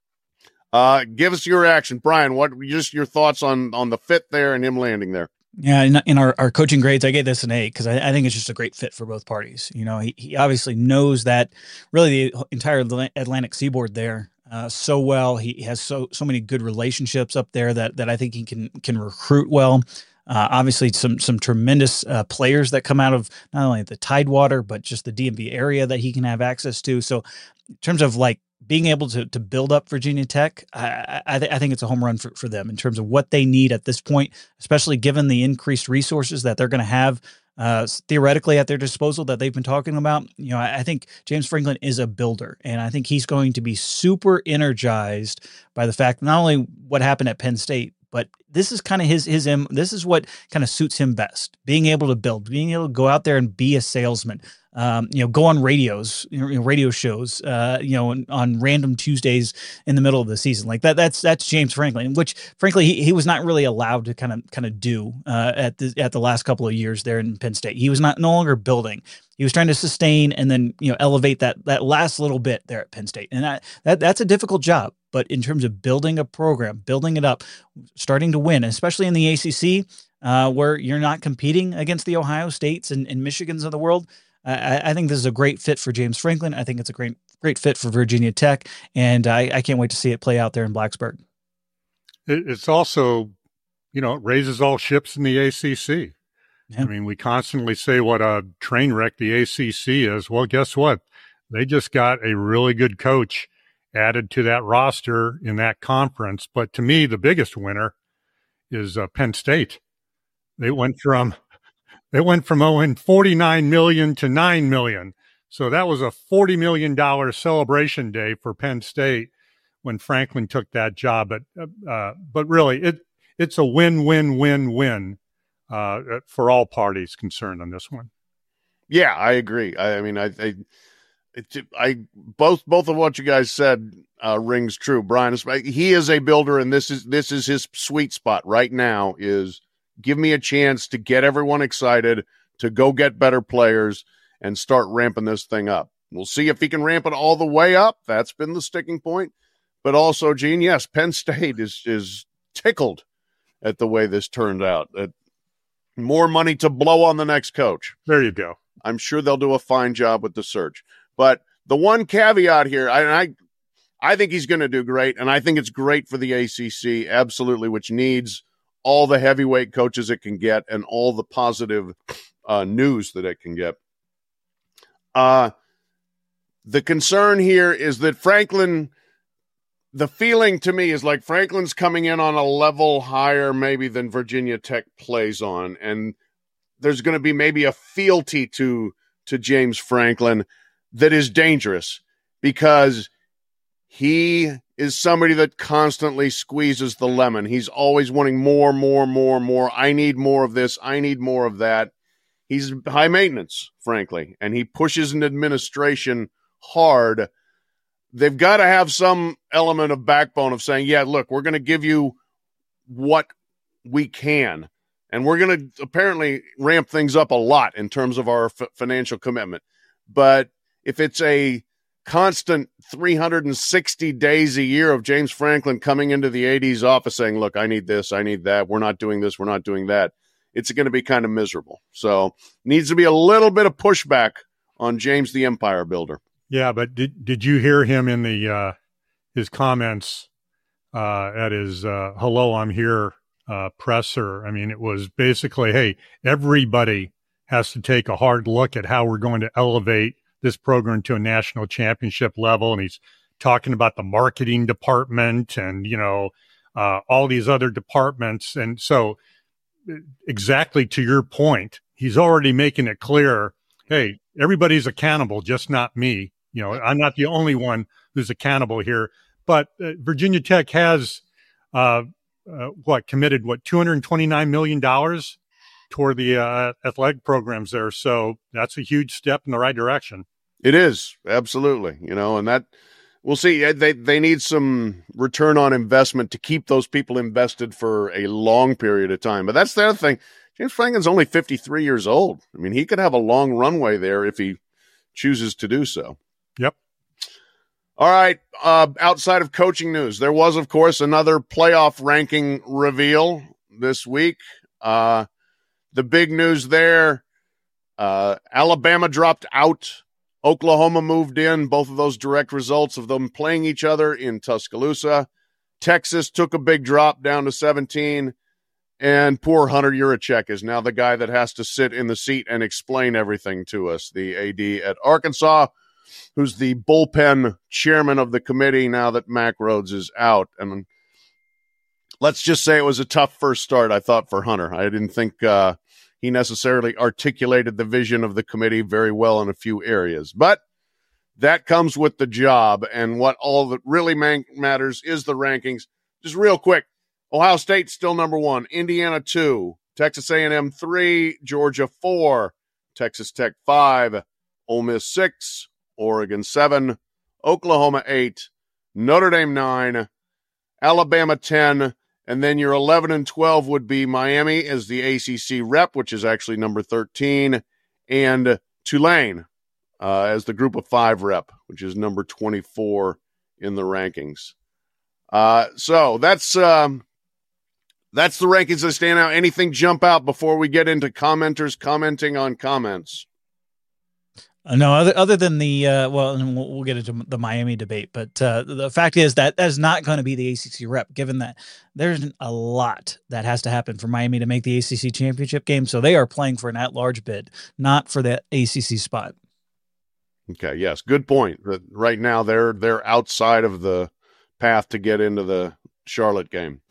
Give us your reaction, Brian. What just your thoughts on the fit there and him landing there? Yeah, in our coaching grades, I gave this an A because I think it's just a great fit for both parties. You know, he obviously knows that really the entire Atlantic seaboard there so well. He has so many good relationships up there that I think he can recruit well. Obviously, some tremendous players that come out of not only the Tidewater but just the DMV area that he can have access to. So, in terms of like being able to build up Virginia Tech, I think it's a home run for them in terms of what they need at this point, especially given the increased resources that they're going to have theoretically at their disposal that they've been talking about. You know, I think James Franklin is a builder, and I think he's going to be super energized by the fact not only what happened at Penn State, but this is kind of this is what kind of suits him best, being able to build, being able to go out there and be a salesman. You know, go on radio shows, you know, on random Tuesdays in the middle of the season. Like that's James Franklin, which frankly, he was not really allowed to kind of do, at the last couple of years there in Penn State. He was no longer building. He was trying to sustain and then, you know, elevate that last little bit there at Penn State. And that's a difficult job, but in terms of building a program, building it up, starting to win, especially in the ACC, where you're not competing against the Ohio States and Michigans of the world, I think this is a great fit for James Franklin. I think it's a great fit for Virginia Tech, and I can't wait to see it play out there in Blacksburg. It's also, you know, it raises all ships in the ACC. Yeah. I mean, we constantly say what a train wreck the ACC is. Well, guess what? They just got a really good coach added to that roster in that conference. But to me, the biggest winner is Penn State. They went from owing $49 million to $9 million. So that was a $40 million celebration day for Penn State when Franklin took that job. But really, it's a win-win-win-win for all parties concerned on this one. Yeah, I agree. I mean, both of what you guys said rings true. Brian, he is a builder, and this is his sweet spot right now. Is give me a chance to get everyone excited, to go get better players, and start ramping this thing up. We'll see if he can ramp it all the way up. That's been the sticking point. But also, Gene, yes, Penn State is tickled at the way this turned out. More money to blow on the next coach. There you go. I'm sure they'll do a fine job with the search. But the one caveat here, I think he's going to do great, and I think it's great for the ACC, absolutely, which needs all the heavyweight coaches it can get and all the positive news that it can get. The concern here is that Franklin, the feeling to me is like Franklin's coming in on a level higher maybe than Virginia Tech plays on, and there's going to be maybe a fealty to James Franklin that is dangerous because he is somebody that constantly squeezes the lemon. He's always wanting more. I need more of this. I need more of that. he's high maintenance, frankly, and he pushes an administration hard. They've got to have some element of backbone of saying, yeah, look, we're going to give you what we can. And we're going to apparently ramp things up a lot in terms of our financial commitment. But if it's a constant 360 days a year of James Franklin coming into the AD's office saying, look, I need this, I need that, we're not doing this, we're not doing that, it's going to be kind of miserable. So needs to be a little bit of pushback on James the Empire Builder. Yeah, but did you hear him in the his comments at his Hello, I'm Here presser? I mean, it was basically, hey, everybody has to take a hard look at how we're going to elevate this program to a national championship level. And he's talking about the marketing department and, all these other departments. And so exactly to your point, he's already making it clear, hey, everybody's accountable, just not me. I'm not the only one who's accountable here. But Virginia Tech has committed $229 million toward the athletic programs there. So that's a huge step in the right direction. It is, absolutely. And that we'll see. They need some return on investment to keep those people invested for a long period of time. But that's the other thing. James Franklin's only 53 years old. I mean, he could have a long runway there if he chooses to do so. Yep. All right. Outside of coaching news, there was, of course, another playoff ranking reveal this week. The big news there, Alabama dropped out. Oklahoma moved in. Both of those direct results of them playing each other in Tuscaloosa. Texas took a big drop down to 17. And poor Hunter Yurachek is now the guy that has to sit in the seat and explain everything to us, the AD at Arkansas, who's the bullpen chairman of the committee now that Mack Rhoades is out. And let's just say it was a tough first start, I thought, for Hunter. I didn't think he necessarily articulated the vision of the committee very well in a few areas. But that comes with the job, and what all that really matters is the rankings. Just real quick, Ohio State still number 1, Indiana 2, Texas A&M 3, Georgia 4, Texas Tech 5, Ole Miss 6, Oregon 7, Oklahoma 8, Notre Dame 9, Alabama 10, and then your 11 and 12 would be Miami as the ACC rep, which is actually number 13, and Tulane as the group of 5 rep, which is number 24 in the rankings. So that's the rankings that stand out. Anything jump out before we get into commenters commenting on comments? No, other than the and we'll get into the Miami debate, but the fact is that is not going to be the ACC rep, given that there's a lot that has to happen for Miami to make the ACC championship game. So they are playing for an at-large bid, not for the ACC spot. Okay, yes, good point. Right now they're outside of the path to get into the Charlotte game.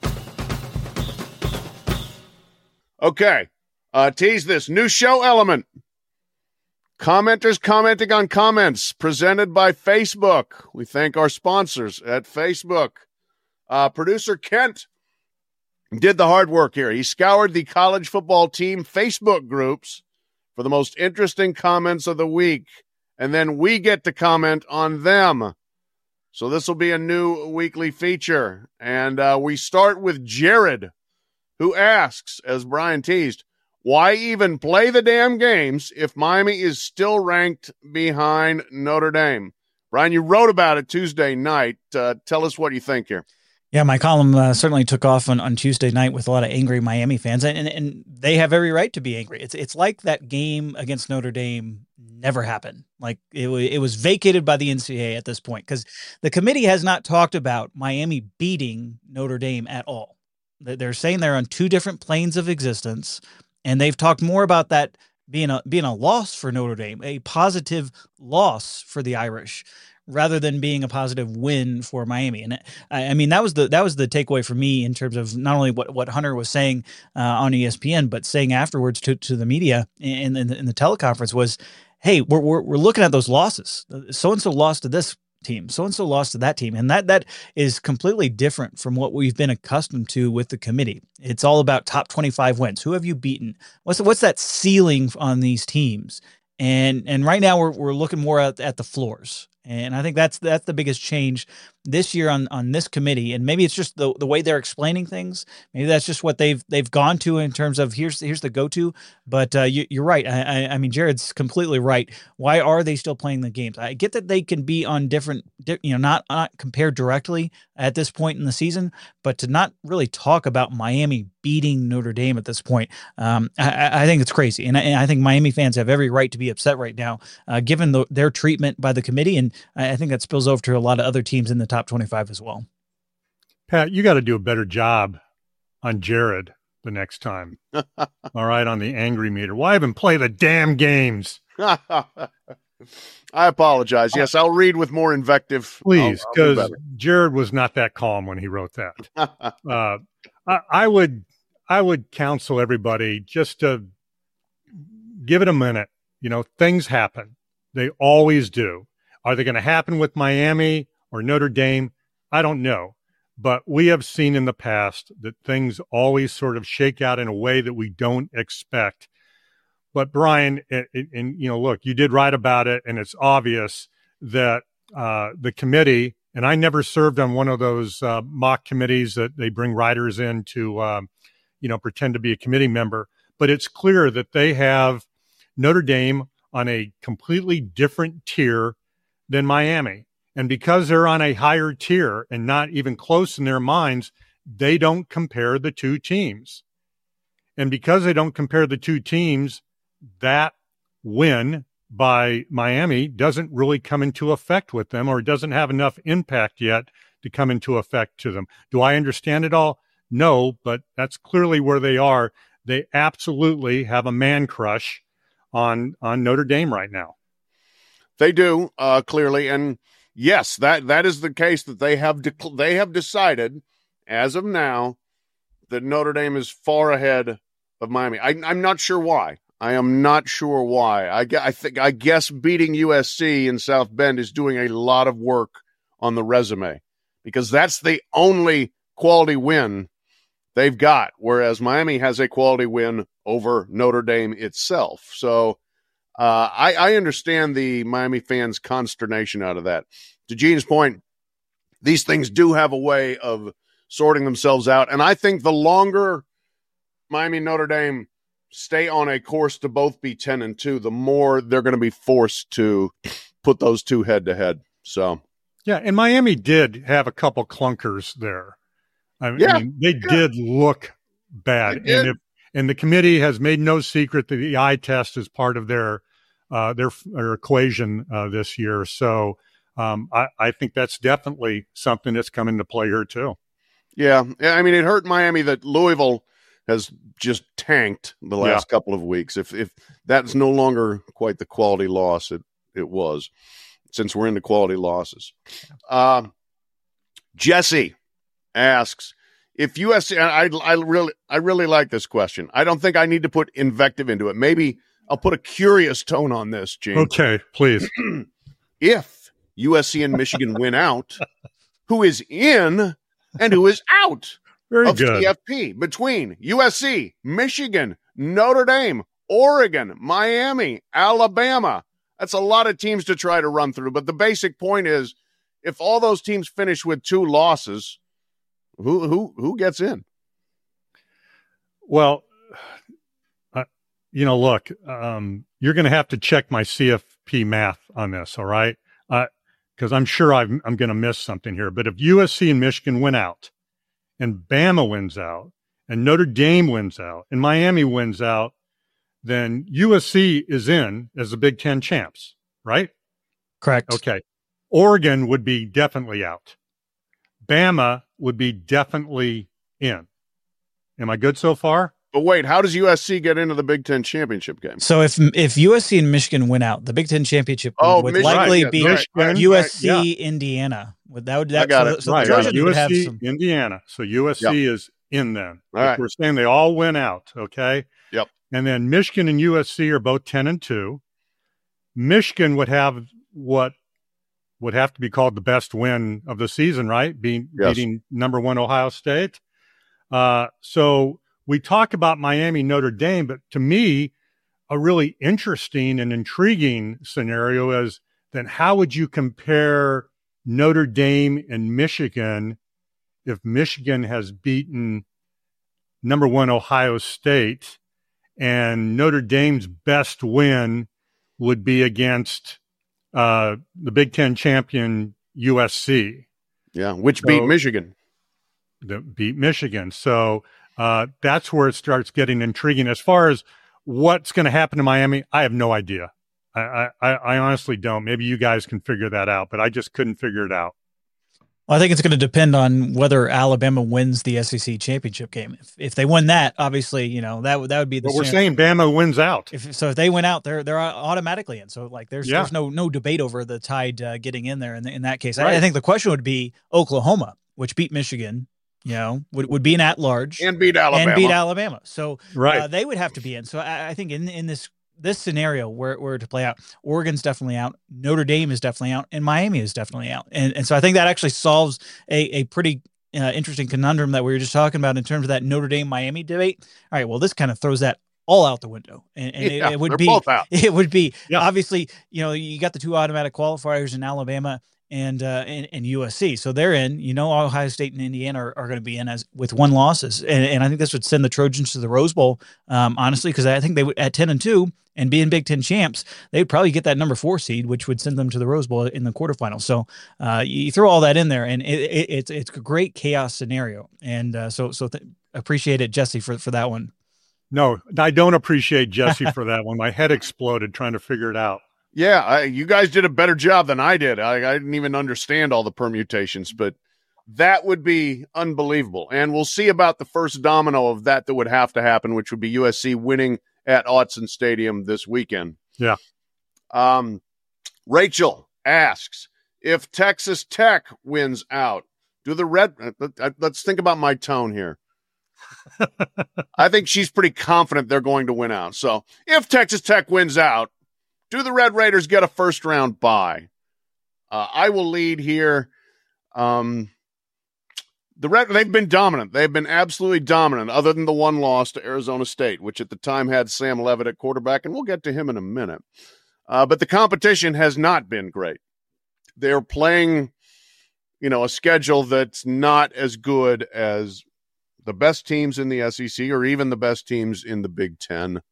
Okay, tease this new show element. Commenters commenting on comments presented by Facebook. We thank our sponsors at Facebook. Producer Kent did the hard work here. He scoured the college football team Facebook groups for the most interesting comments of the week, and then we get to comment on them. So this will be a new weekly feature. And we start with Jared, who asks, as Brian teased, why even play the damn games if Miami is still ranked behind Notre Dame? Brian, you wrote about it Tuesday night. Tell us what you think here. Yeah, my column certainly took off on Tuesday night with a lot of angry Miami fans, and they have every right to be angry. It's like that game against Notre Dame never happened. Like it was vacated by the NCAA at this point because the committee has not talked about Miami beating Notre Dame at all. They're saying they're on 2 different planes of existence. And they've talked more about that being a loss for Notre Dame, a positive loss for the Irish, rather than being a positive win for Miami. And I mean that was the takeaway for me in terms of not only what Hunter was saying on ESPN, but saying afterwards to the media in the teleconference was, hey, we're looking at those losses. So and so lost to this team. So-and-so lost to that team. And that is completely different from what we've been accustomed to with the committee. It's all about top 25 wins. Who have you beaten? What's that ceiling on these teams? And right now we're looking more at the floors. And I think that's the biggest change this year on this committee. And maybe it's just the way they're explaining things. Maybe that's just what they've gone to in terms of here's the go-to. But you're right. I mean, Jared's completely right. Why are they still playing the games? I get that they can be on different, not compared directly at this point in the season, but to not really talk about Miami beating Notre Dame at this point, I think it's crazy. And I think Miami fans have every right to be upset right now, given their treatment by the committee. And I think that spills over to a lot of other teams in the top 25 as well. Pat, you got to do a better job on Jared the next time. All right, on the angry meter. Why even play the damn games? I apologize. Yes, I'll read with more invective. Please, because Jared was not that calm when he wrote that. I would counsel everybody just to give it a minute. Things happen. They always do. Are they going to happen with Miami or Notre Dame? I don't know. But we have seen in the past that things always sort of shake out in a way that we don't expect. But Brian, look, you did write about it, and it's obvious that the committee, and I never served on one of those mock committees that they bring writers in to, pretend to be a committee member. But it's clear that they have Notre Dame on a completely different tier than Miami. And because they're on a higher tier and not even close in their minds, they don't compare the two teams. And because they don't compare the two teams, that win by Miami doesn't really come into effect with them, or doesn't have enough impact yet to come into effect to them. Do I understand it all? No, but that's clearly where they are. They absolutely have a man crush on Notre Dame right now. They do, clearly. And yes, that is the case, that they have decided as of now that Notre Dame is far ahead of Miami. I'm not sure why. I am not sure why. I guess beating USC in South Bend is doing a lot of work on the resume, because that's the only quality win they've got, whereas Miami has a quality win over Notre Dame itself. So I understand the Miami fans' consternation out of that. To Gene's point, these things do have a way of sorting themselves out, and I think the longer Miami and Notre Dame stay on a course to both be 10-2, the more they're going to be forced to put those two head to head. So, yeah, and Miami did have a couple clunkers there. I mean, they did look bad, and the committee has made no secret that the eye test is part of their equation this year. So I think that's definitely something that's come into play here too. Yeah, I mean, it hurt Miami that Louisville has just tanked the last couple of weeks. If that's no longer quite the quality loss it was, since we're into quality losses. Jesse asks, if USC, I really like this question. I don't think I need to put invective into it. Maybe I'll put a curious tone on this, Gene. Okay, please. If USC and Michigan win out, who is in and who is out of good. CFP between USC, Michigan, Notre Dame, Oregon, Miami, Alabama? That's a lot of teams to try to run through. But the basic point is, if all those teams finish with 2 losses, who gets in? Well, look, you're going to have to check my CFP math on this, all right? Because I'm sure I'm going to miss something here. But if USC and Michigan win out, and Bama wins out, and Notre Dame wins out, and Miami wins out, then USC is in as the Big Ten champs, right? Correct. Okay. Oregon would be definitely out. Bama would be definitely in. Am I good so far? But wait, how does USC get into the Big Ten championship game? So if USC and Michigan win out, the Big Ten championship would likely be USC, Indiana. I got it. So USC, Indiana. So USC is in then. All right. We're saying they all win out, okay? Yep. And then Michigan and USC are both 10-2. Michigan would have what would have to be called the best win of the season, right? Beating number 1 Ohio State. So we talk about Miami, Notre Dame, but to me, a really interesting and intriguing scenario is then how would you compare Notre Dame and Michigan if Michigan has beaten number 1 Ohio State and Notre Dame's best win would be against the Big Ten champion USC. Yeah, which beat Michigan. That beat Michigan. So that's where it starts getting intriguing. As far as what's going to happen to Miami, I have no idea. I honestly don't. Maybe you guys can figure that out, but I just couldn't figure it out. Well, I think it's going to depend on whether Alabama wins the SEC championship game. If they win that, obviously, that would be the. But we're saying Bama wins out. If they win out, they're automatically in. So like there's no debate over the Tide getting in there in that case. Right. I think the question would be Oklahoma, which beat Michigan. Would be an at-large and beat Alabama. So they would have to be in. So I think in this scenario where to play out, Oregon's definitely out, Notre Dame is definitely out, and Miami is definitely out. And so I think that actually solves a pretty interesting conundrum that we were just talking about in terms of that Notre Dame Miami debate. All right, well, this kind of throws that all out the window, and it would be both out. It would be obviously you got the 2 automatic qualifiers in Alabama and USC. So they're in, Ohio State and Indiana are going to be in with 1 losses. And I think this would send the Trojans to the Rose Bowl, honestly, because I think they would at 10-2 and being Big Ten champs, they'd probably get that number 4 seed, which would send them to the Rose Bowl in the quarterfinals. So you throw all that in there, and it's a great chaos scenario. And appreciate it, Jesse, for that one. No, I don't appreciate Jesse for that one. My head exploded trying to figure it out. Yeah, you guys did a better job than I did. I didn't even understand all the permutations, but that would be unbelievable. And we'll see about the first domino of that would have to happen, which would be USC winning at Autzen Stadium this weekend. Yeah. Rachel asks, if Texas Tech wins out, let's think about my tone here. I think she's pretty confident they're going to win out. So if Texas Tech wins out, do the Red Raiders get a first-round bye? I will lead here. They've been dominant. They've been absolutely dominant, other than the 1 loss to Arizona State, which at the time had Sam Leavitt at quarterback, and we'll get to him in a minute. But the competition has not been great. They're playing, a schedule that's not as good as the best teams in the SEC or even the best teams in the Big Ten.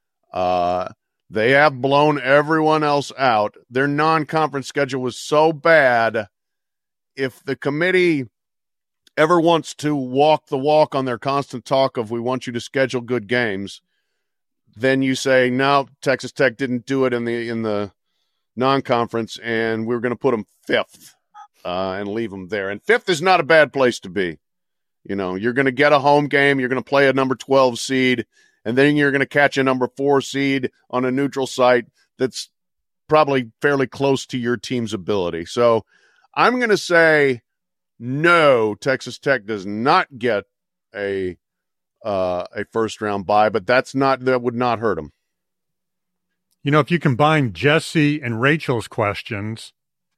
They have blown everyone else out. Their non-conference schedule was so bad. If the committee ever wants to walk the walk on their constant talk of we want you to schedule good games, then you say, no, Texas Tech didn't do it in the non-conference, and we're going to put them 5th and leave them there. And 5th is not a bad place to be. You're going to get a home game. You're going to play a number 12 seed. And then you're going to catch a number 4 seed on a neutral site that's probably fairly close to your team's ability. So I'm going to say no, Texas Tech does not get a first-round bye, but that would not hurt them. If you combine Jesse and Rachel's questions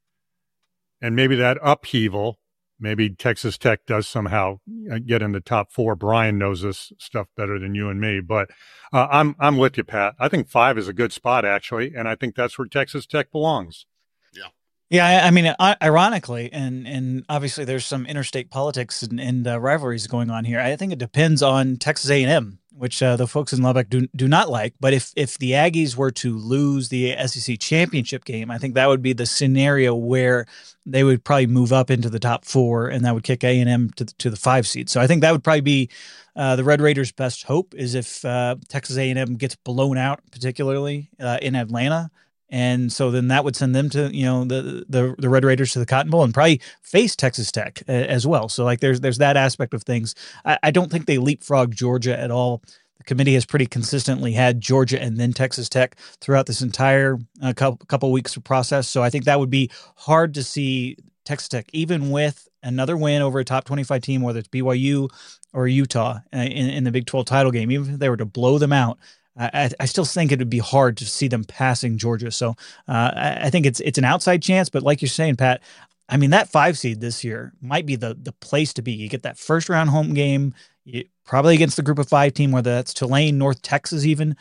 and maybe that upheaval, maybe Texas Tech does somehow get in the top 4. Brian knows this stuff better than you and me, but I'm with you, Pat. I think 5 is a good spot, actually, and I think that's where Texas Tech belongs. Yeah, I mean, ironically, and obviously there's some interstate politics and rivalries going on here. I think it depends on Texas A&M, which the folks in Lubbock do not like. But if the Aggies were to lose the SEC championship game, I think that would be the scenario where they would probably move up into the top 4, and that would kick A&M to the 5 seed. So I think that would probably be the Red Raiders' best hope is if Texas A&M gets blown out, particularly in Atlanta. And so then that would send them to, the Red Raiders to the Cotton Bowl and probably face Texas Tech as well. So like there's that aspect of things. I don't think they leapfrog Georgia at all. The committee has pretty consistently had Georgia and then Texas Tech throughout this entire couple weeks of process. So I think that would be hard to see Texas Tech, even with another win over a top 25 team, whether it's BYU or Utah in the Big 12 title game, even if they were to blow them out. I still think it would be hard to see them passing Georgia. So I think it's an outside chance, but like you're saying, Pat, I mean, that 5 seed this year might be the place to be. You get that first round home game, probably against the group of 5 team, whether that's Tulane, North Texas, even.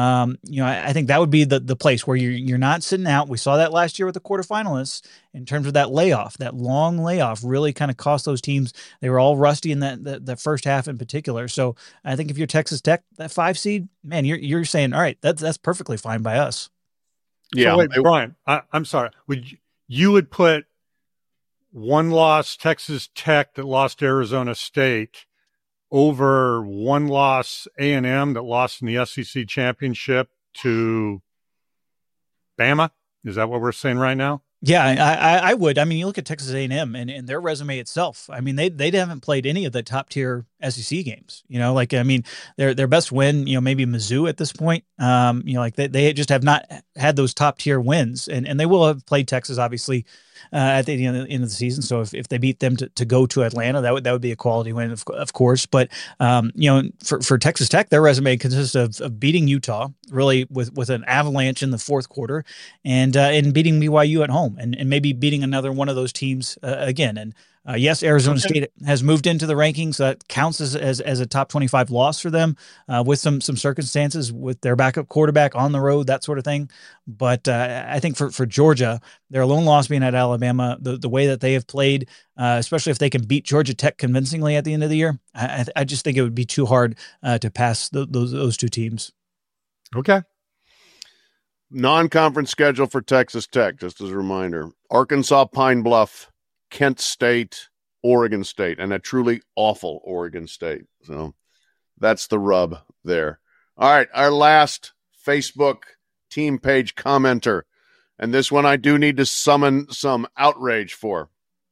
I think that would be the place where you're not sitting out. We saw that last year with the quarterfinalists in terms of that layoff, that long layoff really kind of cost those teams. They were all rusty in that first half in particular. So I think if you're Texas Tech, that 5 seed, man, you're saying, all right, that's perfectly fine by us. Yeah. So wait, Brian, I'm sorry. You would put one loss Texas Tech that lost Arizona State over one loss A&M that lost in the SEC championship to Bama? Is that what we're saying right now? Yeah, I would. I mean, you look at Texas A&M and their resume itself. I mean, they haven't played any of the top tier SEC games. Their best win, maybe Mizzou at this point. They just have not had those top tier wins, and they will have played Texas obviously at the end of the season. So if they beat them to go to Atlanta, that would be a quality win, of course. But for Texas Tech, their resume consists of beating Utah really with an avalanche in the fourth quarter, and beating BYU at home, and maybe beating another one of those teams again. And yes, Arizona State has moved into the rankings. So that counts as a top 25 loss for them with some circumstances with their backup quarterback on the road, that sort of thing. But I think for Georgia, their lone loss being at Alabama, the way that they have played, especially if they can beat Georgia Tech convincingly at the end of the year, I just think it would be too hard to pass those two teams. Okay. Non-conference schedule for Texas Tech, just as a reminder: Arkansas, Pine Bluff, Kent State, Oregon State, and a truly awful Oregon State. So that's the rub there. All right, our last Facebook team page commenter, and this one I do need to summon some outrage for.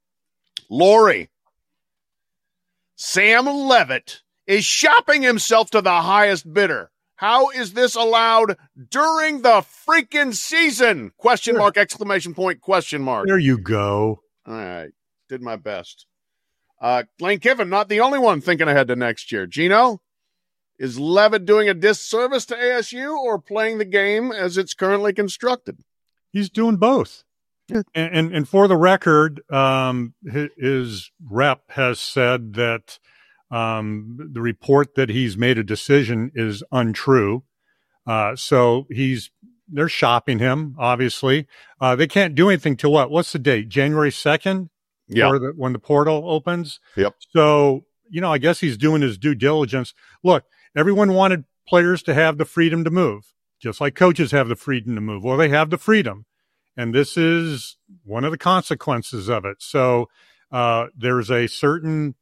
Lori, Sam Levitt is shopping himself to the highest bidder. How is this allowed during the freaking season? Question mark, exclamation point, question mark. There you go. All right. Did my best. Lane Kiffin, not the only one thinking ahead to next year. Gino, is Levitt doing a disservice to ASU or playing the game as it's currently constructed? He's doing both. Yeah. And for the record, his rep has said that the report that he's made a decision is untrue. So they're shopping him, obviously. They can't do anything till what? What's the date? January 2nd? Yeah. When the portal opens? Yep. So, I guess he's doing his due diligence. Look, everyone wanted players to have the freedom to move, just like coaches have the freedom to move. Well, they have the freedom. And this is one of the consequences of it. So there's a certain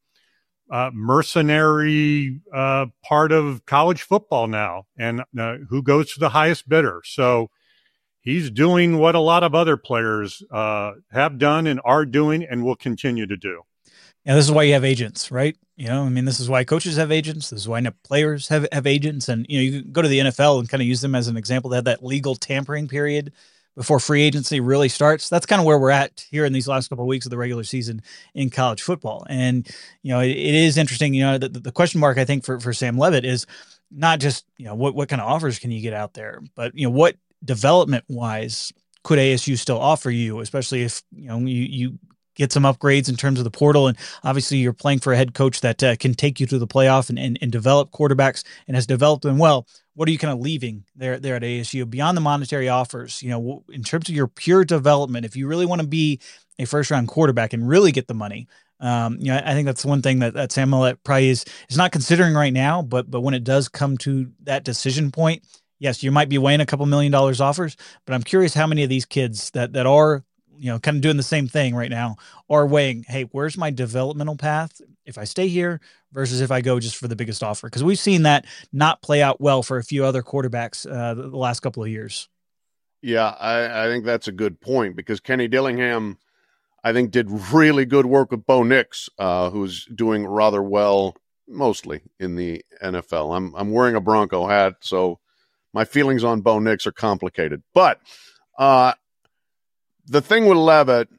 mercenary part of college football now, and who goes to the highest bidder. So he's doing what a lot of other players have done and are doing and will continue to do. Yeah, this is why you have agents, right? This is why coaches have agents. This is why players have agents. And, you can go to the NFL and kind of use them as an example. They have that legal tampering period before free agency really starts. That's kind of where we're at here in these last couple of weeks of the regular season in college football. And, it is interesting, the question mark, I think, for Sam Levitt is not just, what kind of offers can you get out there, but, what development wise could ASU still offer you, especially if, you get some upgrades in terms of the portal. And obviously you're playing for a head coach that can take you to the playoff and develop quarterbacks and has developed them well. What are you kind of leaving there at ASU beyond the monetary offers? In terms of your pure development, if you really want to be a first round quarterback and really get the money, I think that's one thing that Sam Levitt probably is not considering right now, but when it does come to that decision point, yes, you might be weighing a couple $1 million offers, but I'm curious how many of these kids that are, kind of doing the same thing right now are weighing, hey, where's my developmental path if I stay here versus if I go just for the biggest offer? Because we've seen that not play out well for a few other quarterbacks the last couple of years. Yeah, I think that's a good point, because Kenny Dillingham, I think, did really good work with Bo Nix, who's doing rather well mostly in the NFL. I'm wearing a Bronco hat, so my feelings on Bo Nix are complicated. But the thing with Levitt,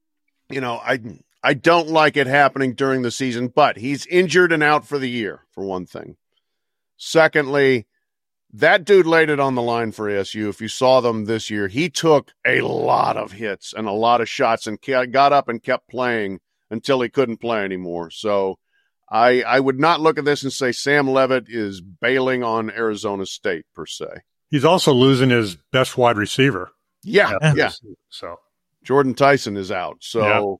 I don't like it happening during the season, but he's injured and out for the year, for one thing. Secondly, That dude laid it on the line for ASU. If you saw them this year, he took a lot of hits and a lot of shots and got up and kept playing until he couldn't play anymore. So I would not look at this and say Sam Leavitt is bailing on Arizona State per se. He's also losing his best wide receiver. Yeah. So Jordan Tyson is out. So,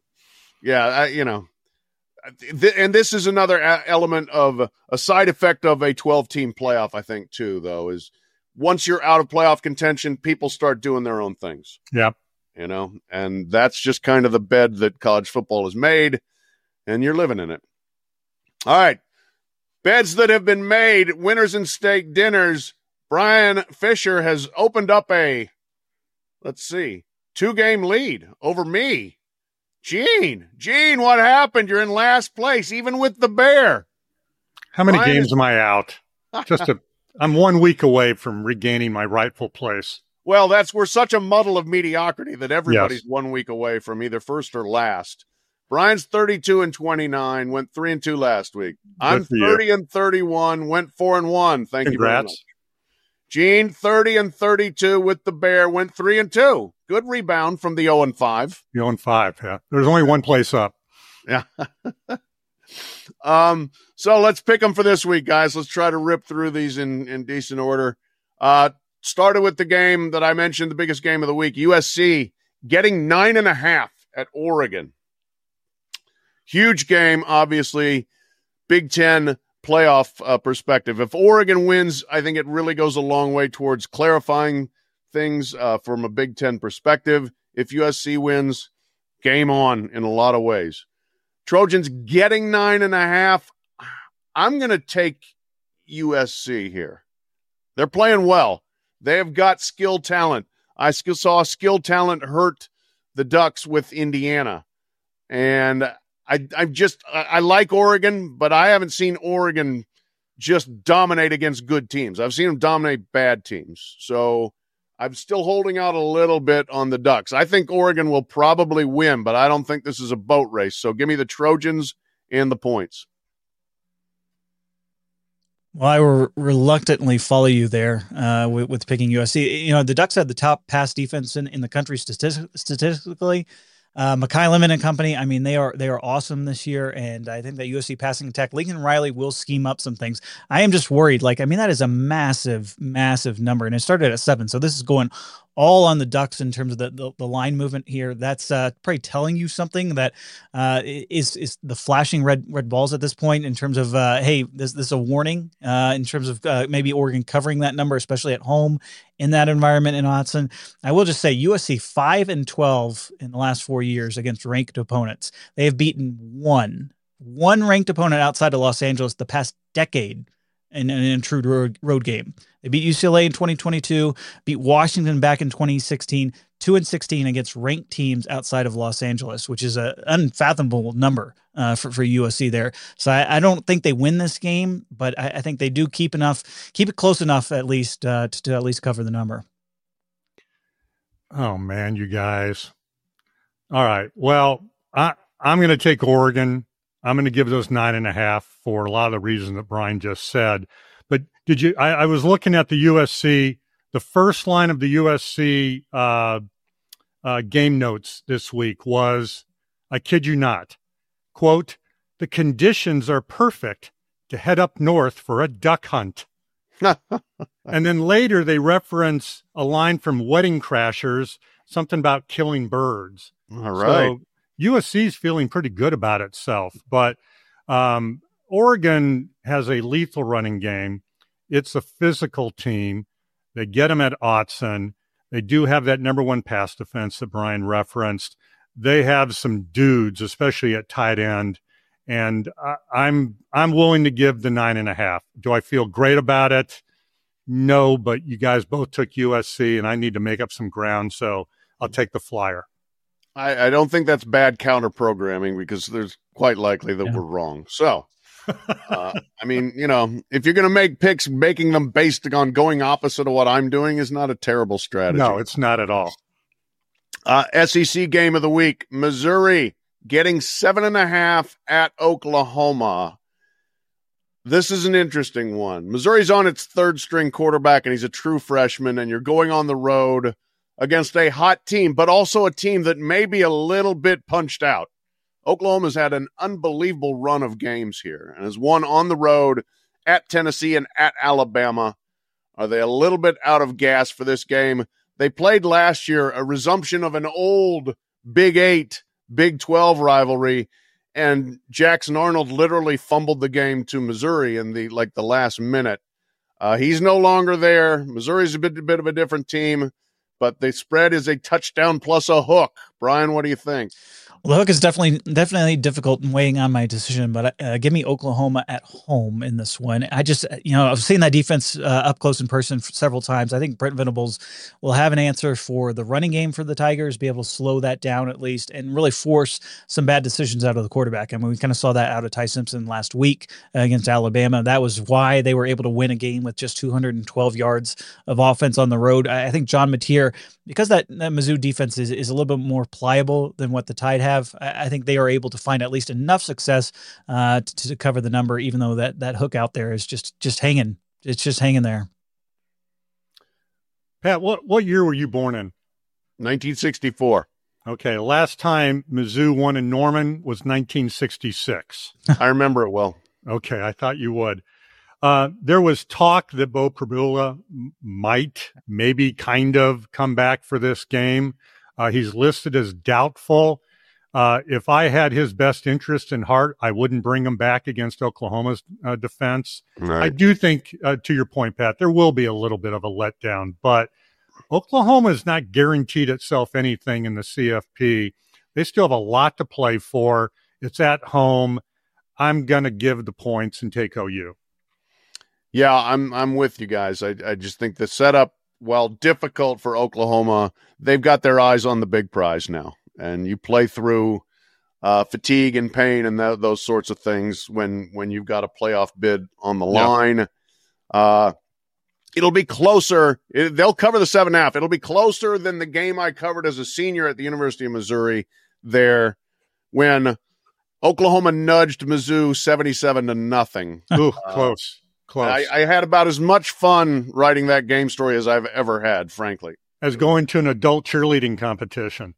and this is another element of a side effect of a 12-team playoff, I think, too, though, is once you're out of playoff contention, people start doing their own things. Yeah. And that's just kind of the bed that college football has made, and you're living in it. All right. Beds that have been made, winners and steak dinners. Brian Fisher has opened up a, 2-game lead over me. Gene, what happened? You're in last place, even with the Bear. How many games am I out? I'm 1 week away from regaining my rightful place. Well, we're such a muddle of mediocrity that everybody's 1 week away from either first or last. Brian's 32-29, went 3-2 last week. I'm 30-31, went 4-1. Thank you very much. Gene, 30-32 with the Bear, went 3-2. Good rebound from the 0-5. The 0-5, yeah. There's only one place up. Yeah. So let's pick them for this week, guys. Let's try to rip through these in decent order. Started with the game that I mentioned, the biggest game of the week, USC getting 9.5 at Oregon. Huge game, obviously. Big Ten playoff perspective. If Oregon wins, I think it really goes a long way towards clarifying things from a Big Ten perspective. If USC wins, game on in a lot of ways. Trojans getting 9.5. I'm going to take USC here. They're playing well. They have got skill talent. I saw skill talent hurt the Ducks with Indiana. And I like Oregon, but I haven't seen Oregon just dominate against good teams. I've seen them dominate bad teams. So I'm still holding out a little bit on the Ducks. I think Oregon will probably win, but I don't think this is a boat race. So give me the Trojans and the points. Well, I will reluctantly follow you there with picking USC. The Ducks had the top pass defense in the country statistically. McKyleman and company, I mean, they are awesome this year, and I think that USC passing attack, Lincoln Riley will scheme up some things. I am just worried. That is a massive, massive number, and it started at 7, so this is going all on the Ducks in terms of the line movement here. That's probably telling you something that is the flashing red balls at this point in terms of, hey, this is a warning in terms of maybe Oregon covering that number, especially at home in that environment in Autzen. I will just say USC 5-12 in the last 4 years against ranked opponents. They have beaten one ranked opponent outside of Los Angeles the past decade in a true road game. They beat UCLA in 2022, beat Washington back in 2016, 2-16 against ranked teams outside of Los Angeles, which is an unfathomable number for USC there. So I don't think they win this game, but I think they do keep it close enough at least to at least cover the number. Oh man, you guys. All right. Well, I'm going to take Oregon. I'm going to give those 9.5 for a lot of the reasons that Brian just said. But I was looking at the USC, the first line of the USC game notes this week was, I kid you not, quote, "The conditions are perfect to head up north for a duck hunt." And then later they reference a line from Wedding Crashers, something about killing birds. All right. So USC's feeling pretty good about itself, but Oregon has a lethal running game. It's a physical team. They get them at Autzen. They do have that number one pass defense that Brian referenced. They have some dudes, especially at tight end, and I'm willing to give the 9.5. Do I feel great about it? No, but you guys both took USC, and I need to make up some ground, so I'll take the flyer. I don't think that's bad counter programming because there's quite likely that we're wrong. So, I mean, if you're going to make picks, making them based on going opposite of what I'm doing is not a terrible strategy. No, it's not at all. SEC game of the week, Missouri getting 7.5 at Oklahoma. This is an interesting one. Missouri's on its third string quarterback, and he's a true freshman, and you're going on the road against a hot team, but also a team that may be a little bit punched out. Oklahoma's had an unbelievable run of games here and has won on the road at Tennessee and at Alabama. Are they a little bit out of gas for this game? They played last year a resumption of an old Big 8, Big 12 rivalry, and Jackson Arnold literally fumbled the game to Missouri in the last minute. He's no longer there. Missouri's a bit of a different team, but the spread is a touchdown plus a hook. Brian, what do you think? Well, the hook is definitely difficult in weighing on my decision, but give me Oklahoma at home in this one. I just, I've seen that defense up close in person several times. I think Brent Venables will have an answer for the running game for the Tigers, be able to slow that down at least, and really force some bad decisions out of the quarterback. I mean, we kind of saw that out of Ty Simpson last week against Alabama. That was why they were able to win a game with just 212 yards of offense on the road. I think John Mateer, because that Mizzou defense is a little bit more pliable than what the Tide have, I think they are able to find at least enough success to cover the number, even though that hook out there is just hanging. It's just hanging there. Pat, what year were you born in? 1964. Okay, last time Mizzou won in Norman was 1966. I remember it well. Okay, I thought you would. There was talk that Bo Pribula might maybe kind of come back for this game. He's listed as doubtful. If I had his best interest in heart, I wouldn't bring him back against Oklahoma's defense. Right. I do think, to your point, Pat, there will be a little bit of a letdown, but Oklahoma is not guaranteed itself anything in the CFP. They still have a lot to play for. It's at home. I'm going to give the points and take OU. Yeah, I'm with you guys. I just think the setup, while difficult for Oklahoma, they've got their eyes on the big prize now. And you play through fatigue and pain and those sorts of things when you've got a playoff bid on the line. It'll be closer. They'll cover the 7.5. It'll be closer than the game I covered as a senior at the University of Missouri there when Oklahoma nudged Mizzou 77-0. Ooh, close. I had about as much fun writing that game story as I've ever had, frankly. As going to an adult cheerleading competition.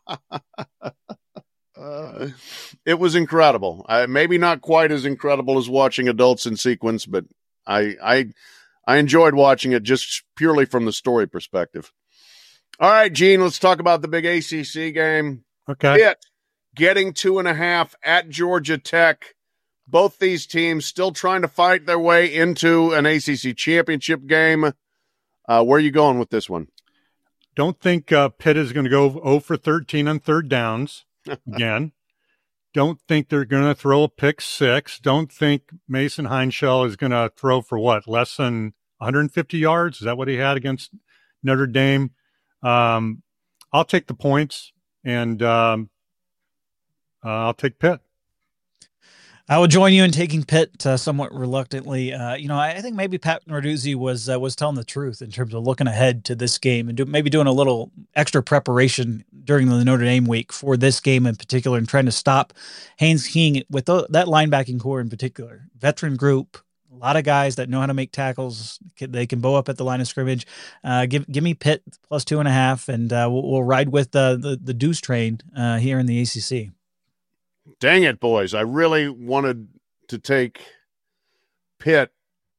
It was incredible. Maybe not quite as incredible as watching adults in sequence, but I enjoyed watching it just purely from the story perspective. All right, Gene, let's talk about the big ACC game. Okay. Pitt getting 2.5 at Georgia Tech. Both these teams still trying to fight their way into an ACC championship game. Where are you going with this one? Don't think Pitt is going to go 0 for 13 on third downs again. Don't think they're going to throw a pick six. Don't think Mason Heinschel is going to throw for less than 150 yards? Is that what he had against Notre Dame? I'll take the points, and I'll take Pitt. I will join you in taking Pitt somewhat reluctantly. I think maybe Pat Narduzzi was telling the truth in terms of looking ahead to this game and maybe doing a little extra preparation during the Notre Dame week for this game in particular and trying to stop Haynes King with that linebacking core in particular. Veteran group, a lot of guys that know how to make tackles. They can bow up at the line of scrimmage. Give me Pitt plus 2.5, and we'll ride with the Deuce train here in the ACC. Dang it, boys. I really wanted to take Pitt.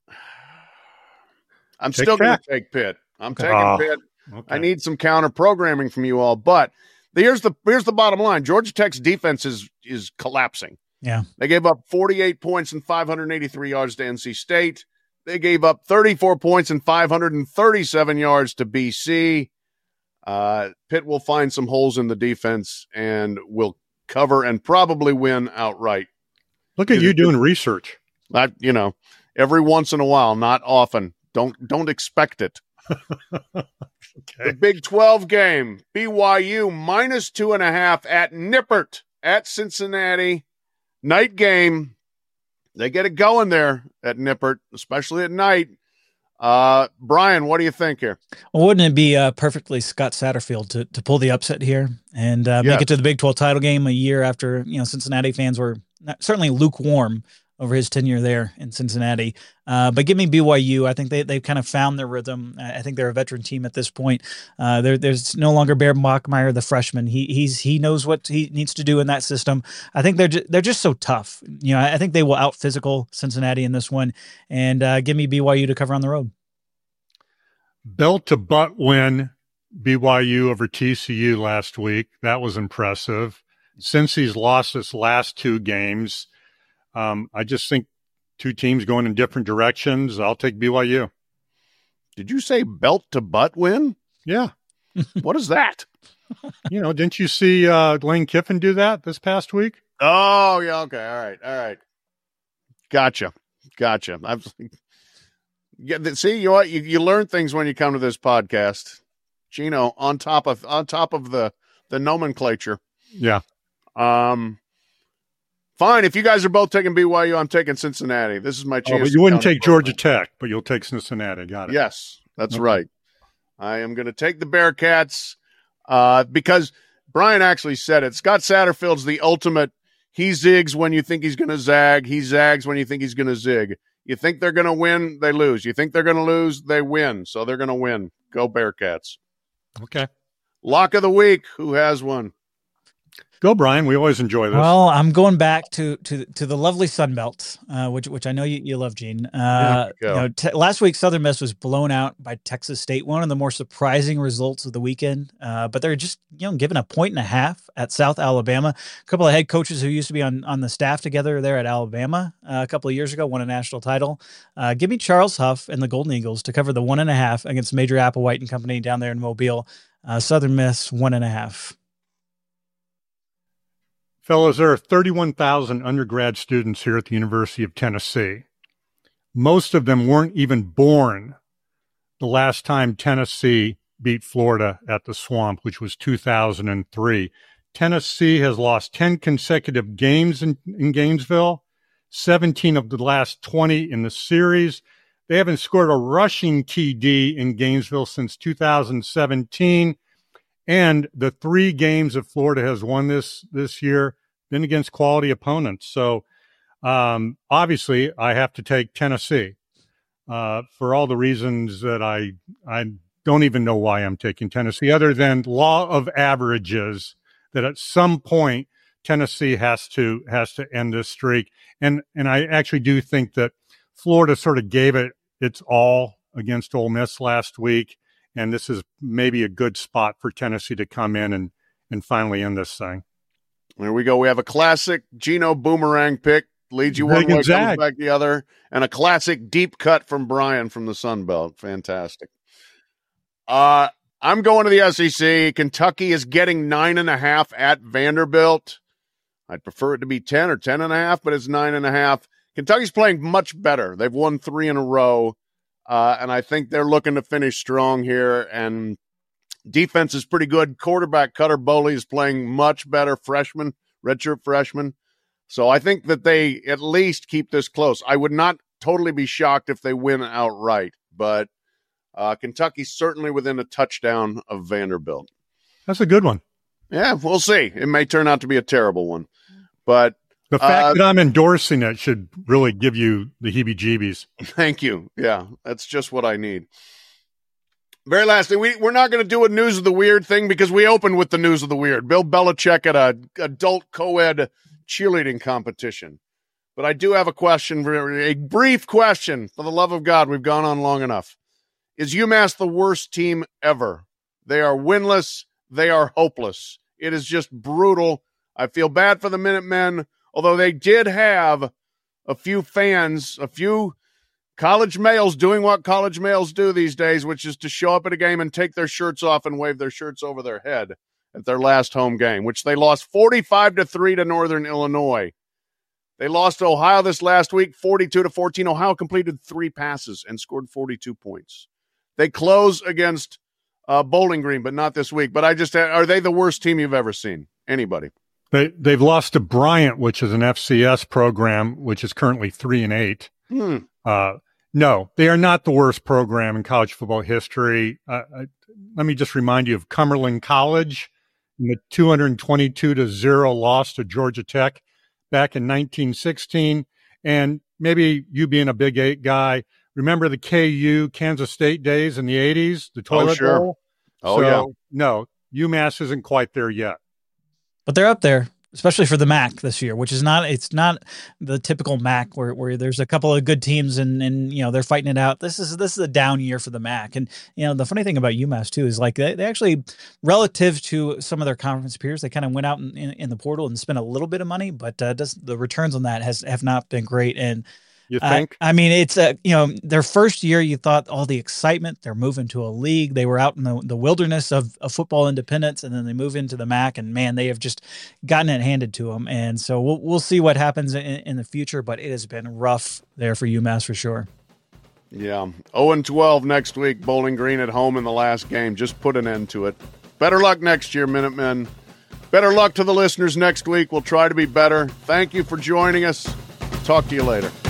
I'm still going to take Pitt. I'm taking Pitt. Okay. I need some counter programming from you all. But here's the bottom line. Georgia Tech's defense is collapsing. Yeah. They gave up 48 points and 583 yards to NC State. They gave up 34 points and 537 yards to BC. Pitt will find some holes in the defense and will cover and probably win outright. Look at you doing research. Every once in a while, not often. Don't expect it. Okay. The Big 12 game, BYU minus 2.5 at Nippert at Cincinnati. Night game. They get it going there at Nippert, especially at night. Brian, what do you think here? Well, wouldn't it be perfectly Scott Satterfield to pull the upset here and make it to the Big 12 title game a year after Cincinnati fans were certainly lukewarm over his tenure there in Cincinnati. But give me BYU. I think they've kind of found their rhythm. I think they're a veteran team at this point. There's no longer Bear Bachmeier, the freshman. He knows what he needs to do in that system. I think they're just so tough. I think they will out physical Cincinnati in this one, and give me BYU to cover on the road. Belt to butt win, BYU over TCU last week. That was impressive. Since he's lost his last 2 games, I just think 2 teams going in different directions. I'll take BYU. Did you say belt to butt win? Yeah. What is that? Didn't you see Lane Kiffin do that this past week? Oh, yeah. Okay. All right. Gotcha. See, you learn things when you come to this podcast. Gino, on top of the nomenclature. Yeah. Fine. If you guys are both taking BYU, I'm taking Cincinnati. This is my chance. But you wouldn't take Georgia Tech, but you'll take Cincinnati. Got it. Yes, that's right. I am going to take the Bearcats because Brian actually said it. Scott Satterfield's the ultimate. He zigs when you think he's going to zag. He zags when you think he's going to zig. You think they're going to win, they lose. You think they're going to lose, they win. So they're going to win. Go Bearcats. Okay. Lock of the week. Who has one? Go, Brian. We always enjoy this. Well, I'm going back to the lovely Sun Belt, which I know you love, Gene. Last week, Southern Miss was blown out by Texas State, one of the more surprising results of the weekend. But they're just given a 1.5 at South Alabama. A couple of head coaches who used to be on the staff together there at Alabama a couple of years ago won a national title. Give me Charles Huff and the Golden Eagles to cover the 1.5 against Major Applewhite and Company down there in Mobile. Southern Miss 1.5. Fellas, there are 31,000 undergrad students here at the University of Tennessee. Most of them weren't even born the last time Tennessee beat Florida at the Swamp, which was 2003. Tennessee has lost 10 consecutive games in Gainesville, 17 of the last 20 in the series. They haven't scored a rushing TD in Gainesville since 2017. And the 3 games that Florida has won this year been against quality opponents. So obviously I have to take Tennessee for all the reasons that I don't even know why I'm taking Tennessee, other than law of averages, that at some point Tennessee has to end this streak. And I actually do think that Florida sort of gave it its all against Ole Miss last week. And this is maybe a good spot for Tennessee to come in and finally end this thing. There we go. We have a classic Gino boomerang pick. Leads you one way, comes back the other. And a classic deep cut from Brian from the Sun Belt. Fantastic. I'm going to the SEC. Kentucky is getting 9.5 at Vanderbilt. I'd prefer it to be 10 or 10.5, but it's 9.5. Kentucky's playing much better. They've won 3 in a row. And I think they're looking to finish strong here. And defense is pretty good. Quarterback Cutter Boley is playing much better. Redshirt freshman. So I think that they at least keep this close. I would not totally be shocked if they win outright. But Kentucky's certainly within a touchdown of Vanderbilt. That's a good one. Yeah, we'll see. It may turn out to be a terrible one. But the fact that I'm endorsing it should really give you the heebie-jeebies. Thank you. Yeah, that's just what I need. Very lastly, we're not going to do a News of the Weird thing because we opened with the News of the Weird. Bill Belichick at a adult co-ed cheerleading competition. But I do have a question, a brief question. For the love of God, we've gone on long enough. Is UMass the worst team ever? They are winless. They are hopeless. It is just brutal. I feel bad for the Minutemen, although they did have a few fans, a few college males doing what college males do these days, which is to show up at a game and take their shirts off and wave their shirts over their head at their last home game, which they lost 45-3 to Northern Illinois. They lost to Ohio this last week, 42-14. Ohio completed 3 passes and scored 42 points. They close against Bowling Green, but not this week. But are they the worst team you've ever seen? Anybody? They've lost to Bryant, which is an FCS program, which is currently 3-8. No, they are not the worst program in college football history. Let me just remind you of Cumberland College in the 222-0 loss to Georgia Tech back in 1916, And maybe you being a Big 8 guy, remember the KU Kansas State days in the 80s, the toilet bowl? Yeah. No, UMass isn't quite there yet. But they're up there, especially for the MAC this year, which is not the typical MAC where there's a couple of good teams and they're fighting it out. This is a down year for the MAC. And the funny thing about UMass too is like they actually, relative to some of their conference peers, they kind of went out in the portal and spent a little bit of money, but the returns on that have not been great. And you think? I mean, it's their first year. You thought all the excitement. They're moving to a league. They were out in the wilderness of football independence, and then they move into the MAC. And man, they have just gotten it handed to them. And so we'll see what happens in the future. But it has been rough there for UMass for sure. Yeah, 0-12 next week. Bowling Green at home in the last game. Just put an end to it. Better luck next year, Minutemen. Better luck to the listeners next week. We'll try to be better. Thank you for joining us. Talk to you later.